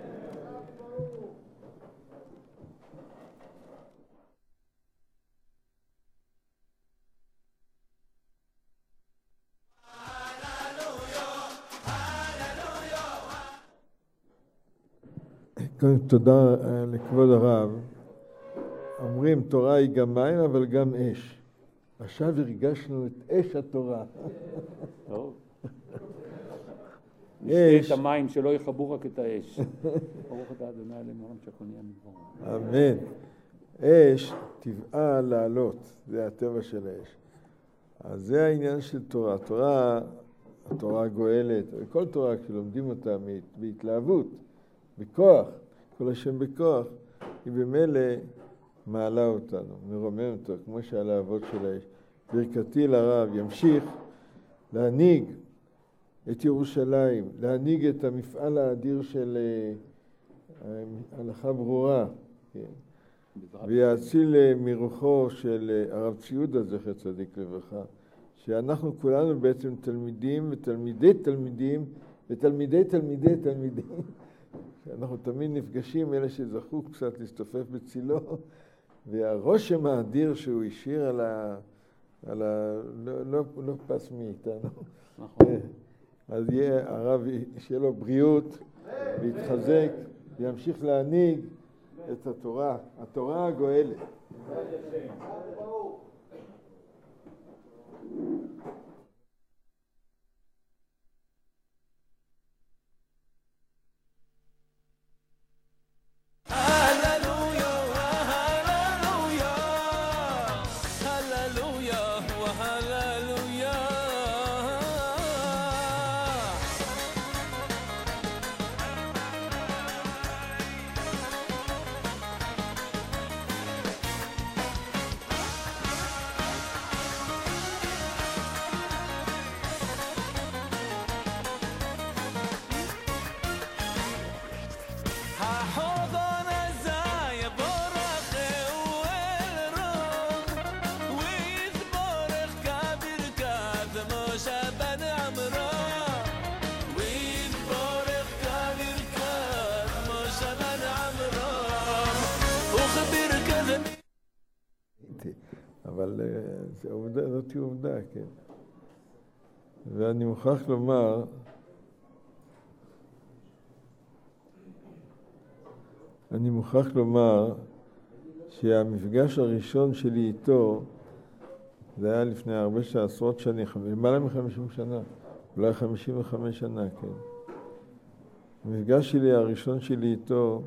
תודה לכבוד הרב. אומרים תורה היא גם מים אבל גם אש. עכשיו הרגשנו את אש התורה. טוב. נשתה את המים שלא יכבו רק את האש. ברוך אתה אדוני אלוהינו מלך המלכים המדבר. אמן. אש טבעה לעלות, זה הטבע של האש. אז זה העניין של תורה. תורה, התורה גואלת, כל תורה כשלומדים אותה בהתלהבות, בכוח, כל השם בכוח, היא במילא מעלה אותנו, מרומם אותו, כמו שהלהבות של האש. ברכתי לרב ימשיך להנהיג את ירושלים, להנהיג את המפעל האדיר של הלכה ברורה, כן. ויאציל מרוחו של הרב צבי יהודה זכר צדיק לברכה, שאנחנו כולנו בעצם תלמידים ותלמידי תלמידים ותלמידי תלמידי תלמידים אנחנו תמיד נפגשים, אלה שזכו קצת להסתופף בצילו, והרושם האדיר שהוא השאיר על ה... על ה... לא, לא, לא פס מאיתנו. נכון. אז יהיה הרב, שיהיה לו בריאות, להתחזק, וימשיך להנהיג את התורה, התורה הגואלת. אבל זאת היא עובדה, כן. ואני מוכרח לומר, אני מוכרח לומר שהמפגש הראשון שלי איתו, זה היה לפני הרבה עשרות שנים, למעלה מחמישים שנה, אולי חמישים וחמש שנה, כן. המפגש שלי הראשון שלי איתו,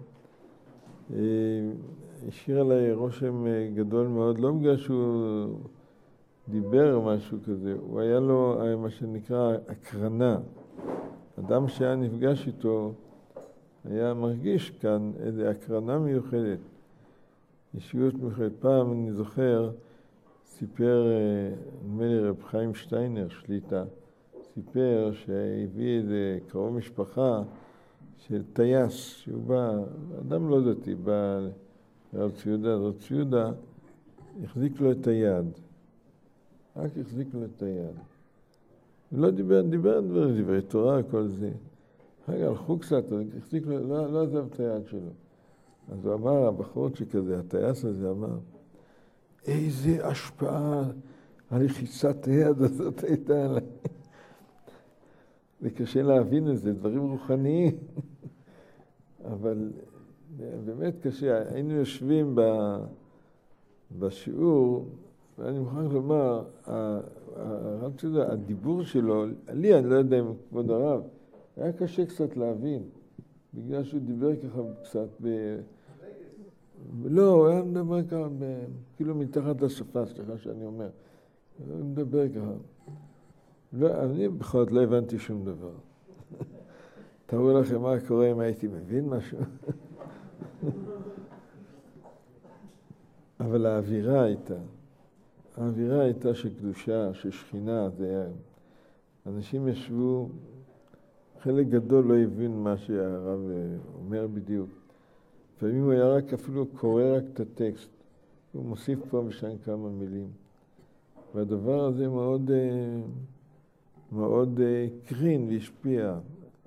השאיר עליי רושם גדול מאוד, לא בגלל שהוא דיבר או משהו כזה, הוא היה לו מה שנקרא הקרנה. אדם שהיה נפגש איתו היה מרגיש כאן איזו הקרנה מיוחדת, אישיות מיוחדת. פעם אני זוכר, סיפר, נדמה לי רב חיים שטיינר, שליטה, סיפר שהביא איזה קרוב משפחה של טייס, שהוא בא, אדם לא דתי, בא לרב ציודה, רב ציודה החזיק לו את היד, רק החזיק לו את היד. הוא לא דיבר, דיבר דבר, דברי תורה, כל זה. אחר כך הלכו קצת, החזיק לו, לא, לא עזב את היד שלו. אז הוא אמר, הבחורות שכזה, הטייס הזה אמר, איזה השפעה הלחיצת היד הזאת הייתה עליי. זה קשה להבין את זה, דברים רוחניים. אבל באמת קשה. היינו יושבים בשיעור, ואני מוכרח לומר, הרב ציודה, הדיבור שלו, לי, אני לא יודע אם כבוד הרב, היה קשה קצת להבין, בגלל שהוא דיבר ככה קצת ב... לא, הוא היה מדבר ככה, ב... כאילו מתחת לשפה, סליחה שאני אומר. הוא מדבר ככה. לא, אני בכל זאת לא הבנתי שום דבר. תראו לכם מה קורה אם הייתי מבין משהו. אבל האווירה הייתה, האווירה הייתה של קדושה, של שכינה, זה היה... אנשים ישבו, חלק גדול לא הבין מה שהרב אומר בדיוק. לפעמים הוא היה רק אפילו קורא רק את הטקסט, הוא מוסיף פה ושם כמה מילים. והדבר הזה מאוד, מאוד קרין והשפיע.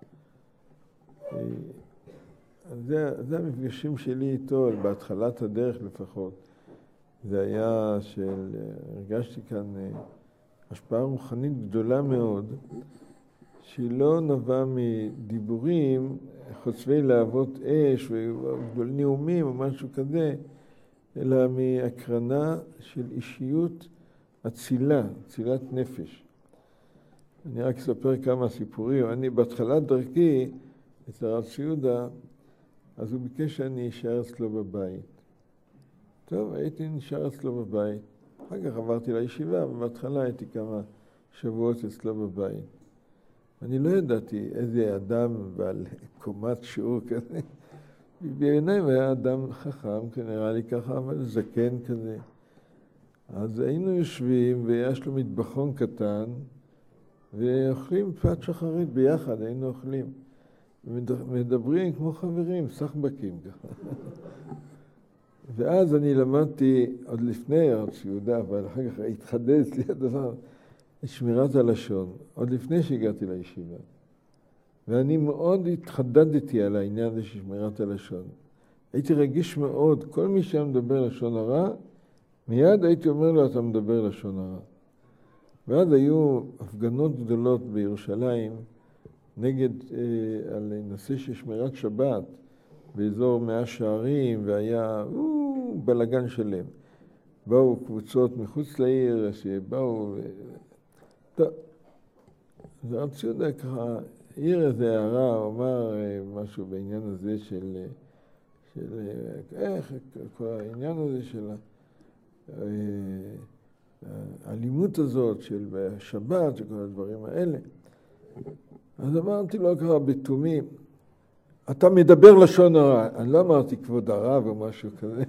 זה, זה המפגשים שלי איתו, בהתחלת הדרך לפחות. זה היה של, הרגשתי כאן השפעה רוחנית גדולה מאוד, שהיא לא נבעה מדיבורים, חוצבי להבות אש ונאומים או משהו כזה, אלא מהקרנה של אישיות אצילה, אצילת נפש. אני רק אספר כמה סיפורים. אני בהתחלת דרכי, את הרב ציודה, אז הוא ביקש שאני אשאר אצלו בבית. טוב, הייתי נשאר אצלו בבית. אחר כך עברתי לישיבה, ובהתחלה הייתי כמה שבועות אצלו בבית. אני לא ידעתי איזה אדם בעל קומת שיעור כזה. בעיניי הוא היה אדם חכם, כנראה לי ככה, אבל זקן כזה. אז היינו יושבים, ויש לו מטבחון קטן, ואוכלים פת שחרית ביחד, היינו אוכלים. ומדברים כמו חברים, סחבקים ככה. ואז אני למדתי, עוד לפני הרב ציודה, אבל אחר כך התחדש לי הדבר, את שמירת הלשון, עוד לפני שהגעתי לישיבה. ואני מאוד התחדדתי על העניין הזה של שמירת הלשון. הייתי רגיש מאוד, כל מי שהיה מדבר לשון הרע, מיד הייתי אומר לו, אתה מדבר לשון הרע. ואז היו הפגנות גדולות בירושלים, נגד, אה, על נושא של שמירת שבת, באזור מאה שערים, והיה או, בלגן שלם. באו קבוצות מחוץ לעיר, שבאו... טוב, זה רצו דה ככה, עיר איזה הערה, הוא אמר משהו בעניין הזה של... של איך, כל העניין הזה של האלימות הזאת, של השבת, וכל הדברים האלה. אז אמרתי לו ככה בתומי, אתה מדבר לשון הרע. אני לא אמרתי כבוד הרב או משהו כזה.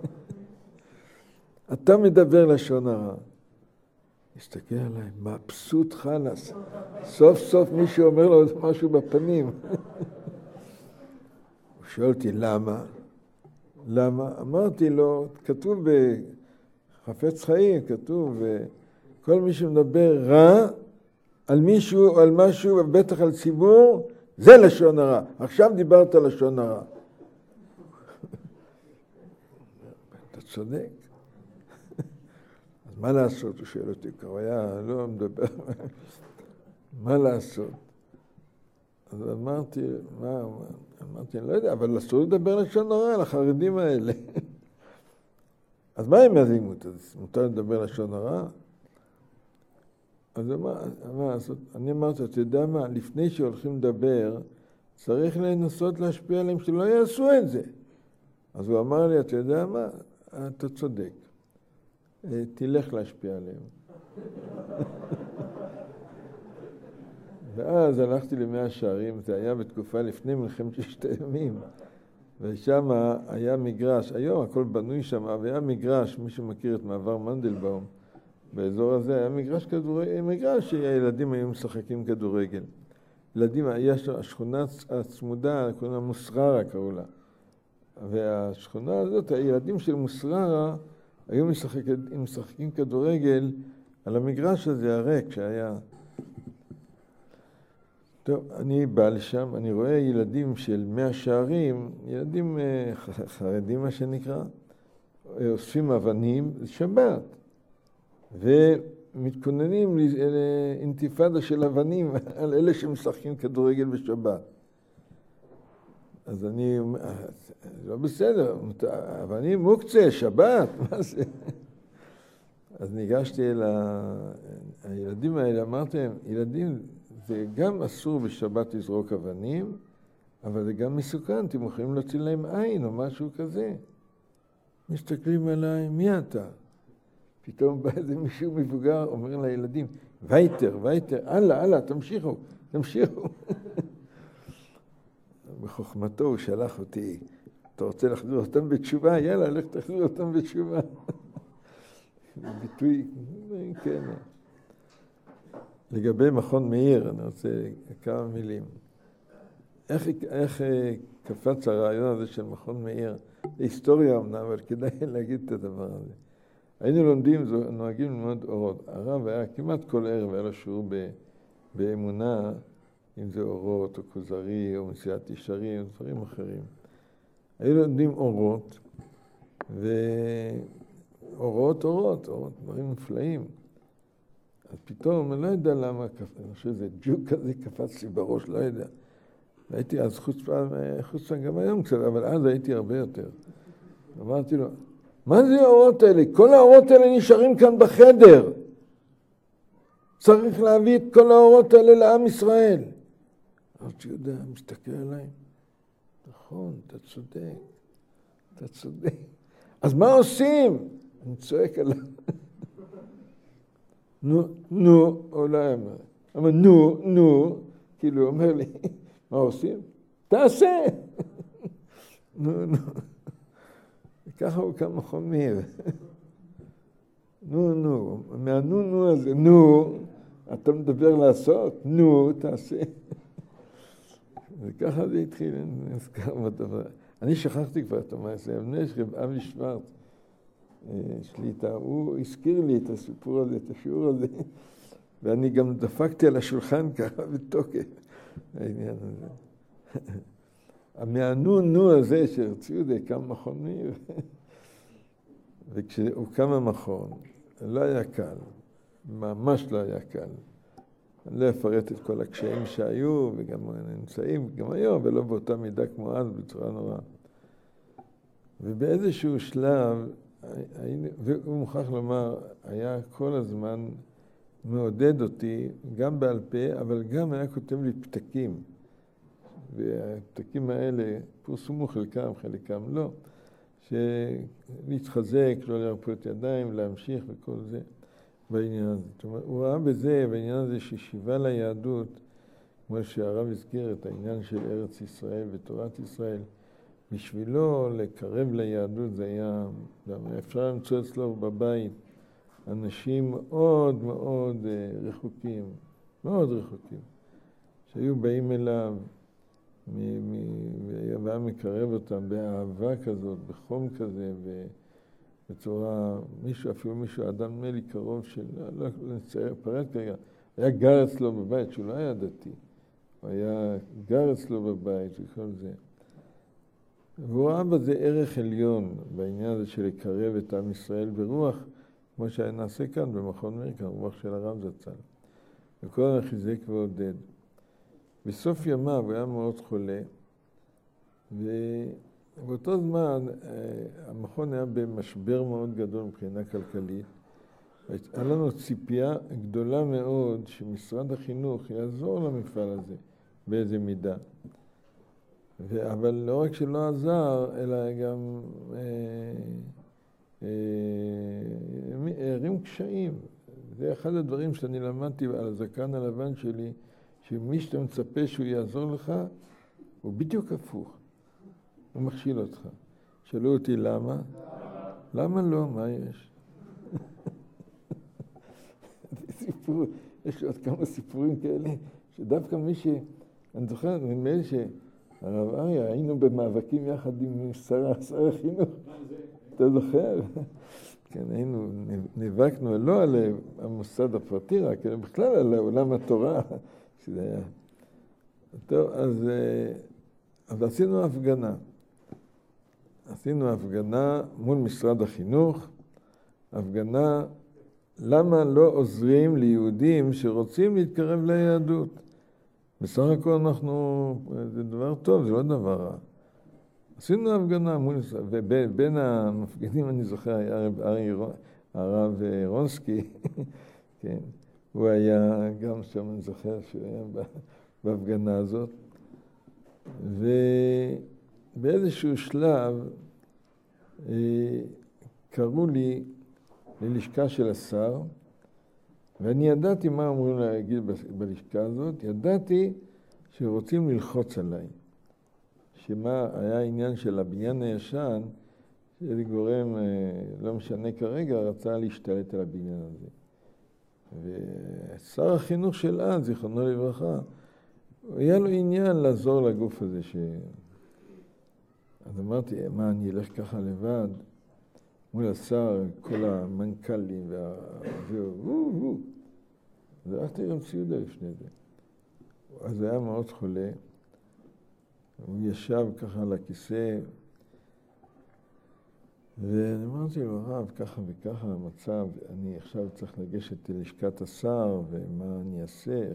אתה מדבר לשון הרע. הסתכל עליי, מבסוט חלס. סוף סוף מישהו אומר לו משהו בפנים. הוא שואל אותי, למה? למה? אמרתי לו, כתוב בחפץ חיים, כתוב, כל מי שמדבר רע על מישהו או על משהו, בטח על ציבור, זה לשון הרע. עכשיו דיברת לשון הרע. אתה צודק. אז מה לעשות? הוא שואל אותי, כבר היה, לא מדבר. מה לעשות? אז אמרתי, מה? אמרתי, אני לא יודע, אבל אסור לדבר לשון הרע על החרדים האלה. אז מה עם האלימות? אז מותר לדבר לשון הרע? אז מה, מה לעשות? אני אמרתי, אתה יודע מה? לפני שהולכים לדבר, צריך לנסות להשפיע עליהם שלא יעשו את זה. אז הוא אמר לי, אתה יודע מה? אתה צודק. תלך להשפיע עליהם. ואז הלכתי למאה שערים, זה היה בתקופה לפני מלחמת ששת הימים, ושם היה מגרש, היום הכל בנוי שם, והיה מגרש, מי שמכיר את מעבר מנדלבאום, באזור הזה היה מגרש כדורגל, מגרש שהילדים היו משחקים כדורגל. ילדים, היה השכונה הצמודה, קוראים מוסררה קראו לה. והשכונה הזאת, הילדים של מוסררה היו משחקים, משחקים כדורגל על המגרש הזה הריק שהיה. טוב, אני בא לשם, אני רואה ילדים של מאה שערים, ילדים חרדים מה שנקרא, אוספים אבנים, זה שבת. ומתכוננים לאינתיפאדה של אבנים על אלה שמשחקים כדורגל בשבת. אז אני, לא בסדר, אבנים מוקצה, שבת, מה זה? אז ניגשתי אל הילדים האלה, אמרתי להם, ילדים, זה גם אסור בשבת לזרוק אבנים, אבל זה גם מסוכן, אתם יכולים להוציא להם עין או משהו כזה. מסתכלים עליי, מי אתה? פתאום בא איזה מישהו מבוגר, אומר לילדים, וייטר, וייטר, הלאה, הלאה, תמשיכו, תמשיכו. בחוכמתו הוא שלח אותי, אתה רוצה לחזור אותם בתשובה? יאללה, לך תחזור אותם בתשובה. ביטוי, כן. לגבי מכון מאיר, אני רוצה כמה מילים. איך, איך קפץ הרעיון הזה של מכון מאיר? זה היסטוריה אמנם, אבל כדאי להגיד את הדבר הזה. היינו לומדים, נוהגים ללמוד אורות. הרב היה כמעט כל ערב, היה לו שיעור באמונה, אם זה אורות או כוזרי או מסיעת ישרים, דברים אחרים. היינו לומדים אורות, ואורות, אורות, אורות, דברים נפלאים. אז פתאום, אני לא יודע למה, אני חושב שזה ג'וק כזה קפץ לי בראש, לא יודע. והייתי אז חוצפה, חוצפה גם היום קצת, אבל אז הייתי הרבה יותר. אמרתי לו, מה זה האורות האלה? כל האורות האלה נשארים כאן בחדר. צריך להביא את כל האורות האלה לעם ישראל. אמרתי, יודע, מסתכל עליי. נכון, אתה צודק. אתה צודק. אז מה עושים? אני צועק עליו. נו, נו, אולי אמר. אמר, נו, נו. כאילו, הוא אומר לי, מה עושים? תעשה. נו, נו. וככה הוא קם מכון מאיר. נו, נו. מהנו, נו הזה, נו. אתה מדבר לעשות? נו, תעשה. וככה זה התחיל, אני נזכר בדבר. אני שכחתי כבר את המעשה, הבני שרב אבי שוורץ, שליטה, הוא הזכיר לי את הסיפור הזה, את השיעור הזה, ואני גם דפקתי על השולחן ככה בתוקף. העניין הזה. מהנו נו הזה שהרציעו די קם מכון מאיר, וכשהוקם המכון, לא היה קל, ממש לא היה קל. אני לא אפרט את כל הקשיים שהיו, וגם נמצאים גם היום, ולא באותה מידה כמו אז, בצורה נוראה. ובאיזשהו שלב, והוא מוכרח לומר, היה כל הזמן מעודד אותי, גם בעל פה, אבל גם היה כותב לי פתקים. והפתקים האלה פורסמו חלקם, חלקם לא, שלהתחזק, לא להרפות ידיים, להמשיך וכל זה בעניין הזה. זאת אומרת, הוא ראה בזה, בעניין הזה ששיבה ליהדות, כמו שהרב הזכיר את העניין של ארץ ישראל ותורת ישראל, בשבילו לקרב ליהדות זה היה, אפשר למצוא אצלו בבית אנשים מאוד מאוד רחוקים, מאוד רחוקים, שהיו באים אליו, והיה מקרב אותם באהבה כזאת, בחום כזה, בצורה, מישהו, אפילו מישהו, אדם נדמה לי קרוב של, לא נצייר, פרט כרגע, היה גר אצלו בבית, שהוא לא היה דתי, הוא היה גר אצלו בבית וכל זה. והוא ראה בזה ערך עליון, בעניין הזה של לקרב את עם ישראל ברוח, כמו שנעשה כאן במכון מאיר, רוח של הרב זצ"ל. וכל החיזק ועודד. בסוף ימיו הוא היה מאוד חולה, ובאותו זמן המכון היה במשבר מאוד גדול מבחינה כלכלית. היה לנו ציפייה גדולה מאוד שמשרד החינוך יעזור למפעל הזה באיזה מידה. ו- אבל לא רק שלא עזר, אלא גם הרים קשיים. זה אחד הדברים שאני למדתי על הזקן הלבן שלי, שמי שאתה מצפה שהוא יעזור לך, הוא בדיוק הפוך. הוא מכשיל אותך. שאלו אותי למה? למה לא? מה יש? סיפור, יש לי עוד כמה סיפורים כאלה, שדווקא מי ש... אני זוכר, נדמה לי שהרב אריה, היינו במאבקים יחד עם שר החינוך. אתה זוכר? כן, היינו, נאבקנו לא על המוסד הפרטי, רק בכלל על עולם התורה. שזה היה. טוב, אז, אז עשינו הפגנה. עשינו הפגנה מול משרד החינוך, הפגנה למה לא עוזרים ליהודים שרוצים להתקרב ליהדות. בסך הכל אנחנו, זה דבר טוב, זה לא דבר רע. עשינו הפגנה מול, ובין המפגינים אני זוכר היה הרב, הרב רונסקי, כן. הוא היה גם שם, אני זוכר שהוא היה בהפגנה הזאת. ובאיזשהו שלב קראו לי ללשכה של השר, ואני ידעתי מה אמורים להגיד בלשכה הזאת, ידעתי שרוצים ללחוץ עליי. שמה היה העניין של הבניין הישן, שזה גורם, לא משנה כרגע, רצה להשתלט על הבניין הזה. ושר החינוך של אז, זיכרונו לברכה, היה לו עניין לעזור לגוף הזה. ש... אז אמרתי, מה, אני אלך ככה לבד? מול השר, כל המנכ"לים, וה... והוא, אז הלכתי גם ציודה לפני זה. אז הוא היה מאוד חולה, הוא ישב ככה על הכיסא, ואני אמרתי לו, הרב, ככה וככה המצב, אני עכשיו צריך לגשת ללשכת השר, ומה אני אעשה?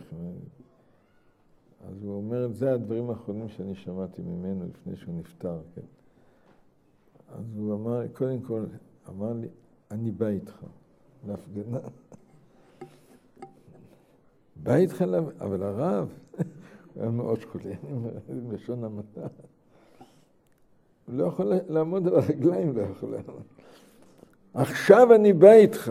אז הוא אומר, זה הדברים האחרונים שאני שמעתי ממנו לפני שהוא נפטר, כן. אז הוא אמר, קודם כל, אמר לי, אני בא איתך להפגנה. בא איתך, לה... אבל הרב, הוא היה מאוד חולה, בלשון המעטה. הוא לא יכול לעמוד על הרגליים, לא יכול לעמוד. עכשיו אני בא איתך.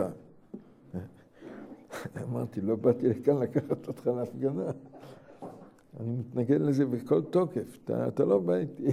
אמרתי, לא באתי לכאן לקחת אותך להפגנה. אני מתנגד לזה בכל תוקף, אתה, אתה לא בא איתי.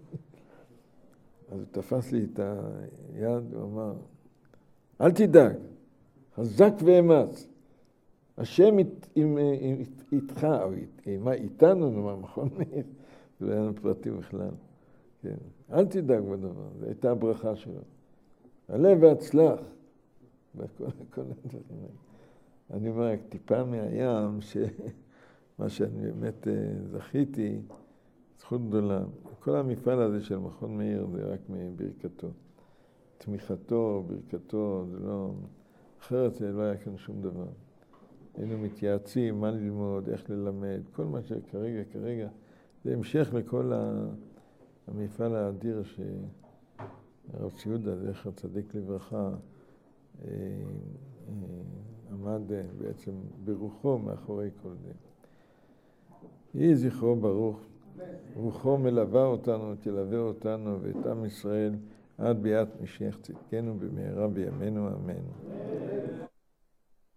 אז הוא תפס לי את היד, הוא אמר, אל תדאג, חזק ואמץ. השם איתך, או איתנו, נאמר, נכון? זה לא היה פרטי בכלל. כן. אל תדאג בדבר, זו הייתה הברכה שלו. עלה והצלח. וכל הדברים האלה. אני אומר, טיפה מהים, ש... מה שאני באמת זכיתי, זכות גדולה. כל המפעל הזה של מכון מאיר זה רק מברכתו. תמיכתו, ברכתו, זה לא... אחרת זה לא היה כאן שום דבר. היינו מתייעצים, מה ללמוד, איך ללמד, כל מה שכרגע, כרגע, זה המשך לכל המפעל האדיר שהרב ציודה, זכר צדיק לברכה, עמד בעצם ברוחו מאחורי כל זה. יהי זכרו ברוך, רוחו מלווה אותנו, תלווה אותנו ואת עם ישראל עד ביאת משיח צדקנו במהרה בימינו אמן.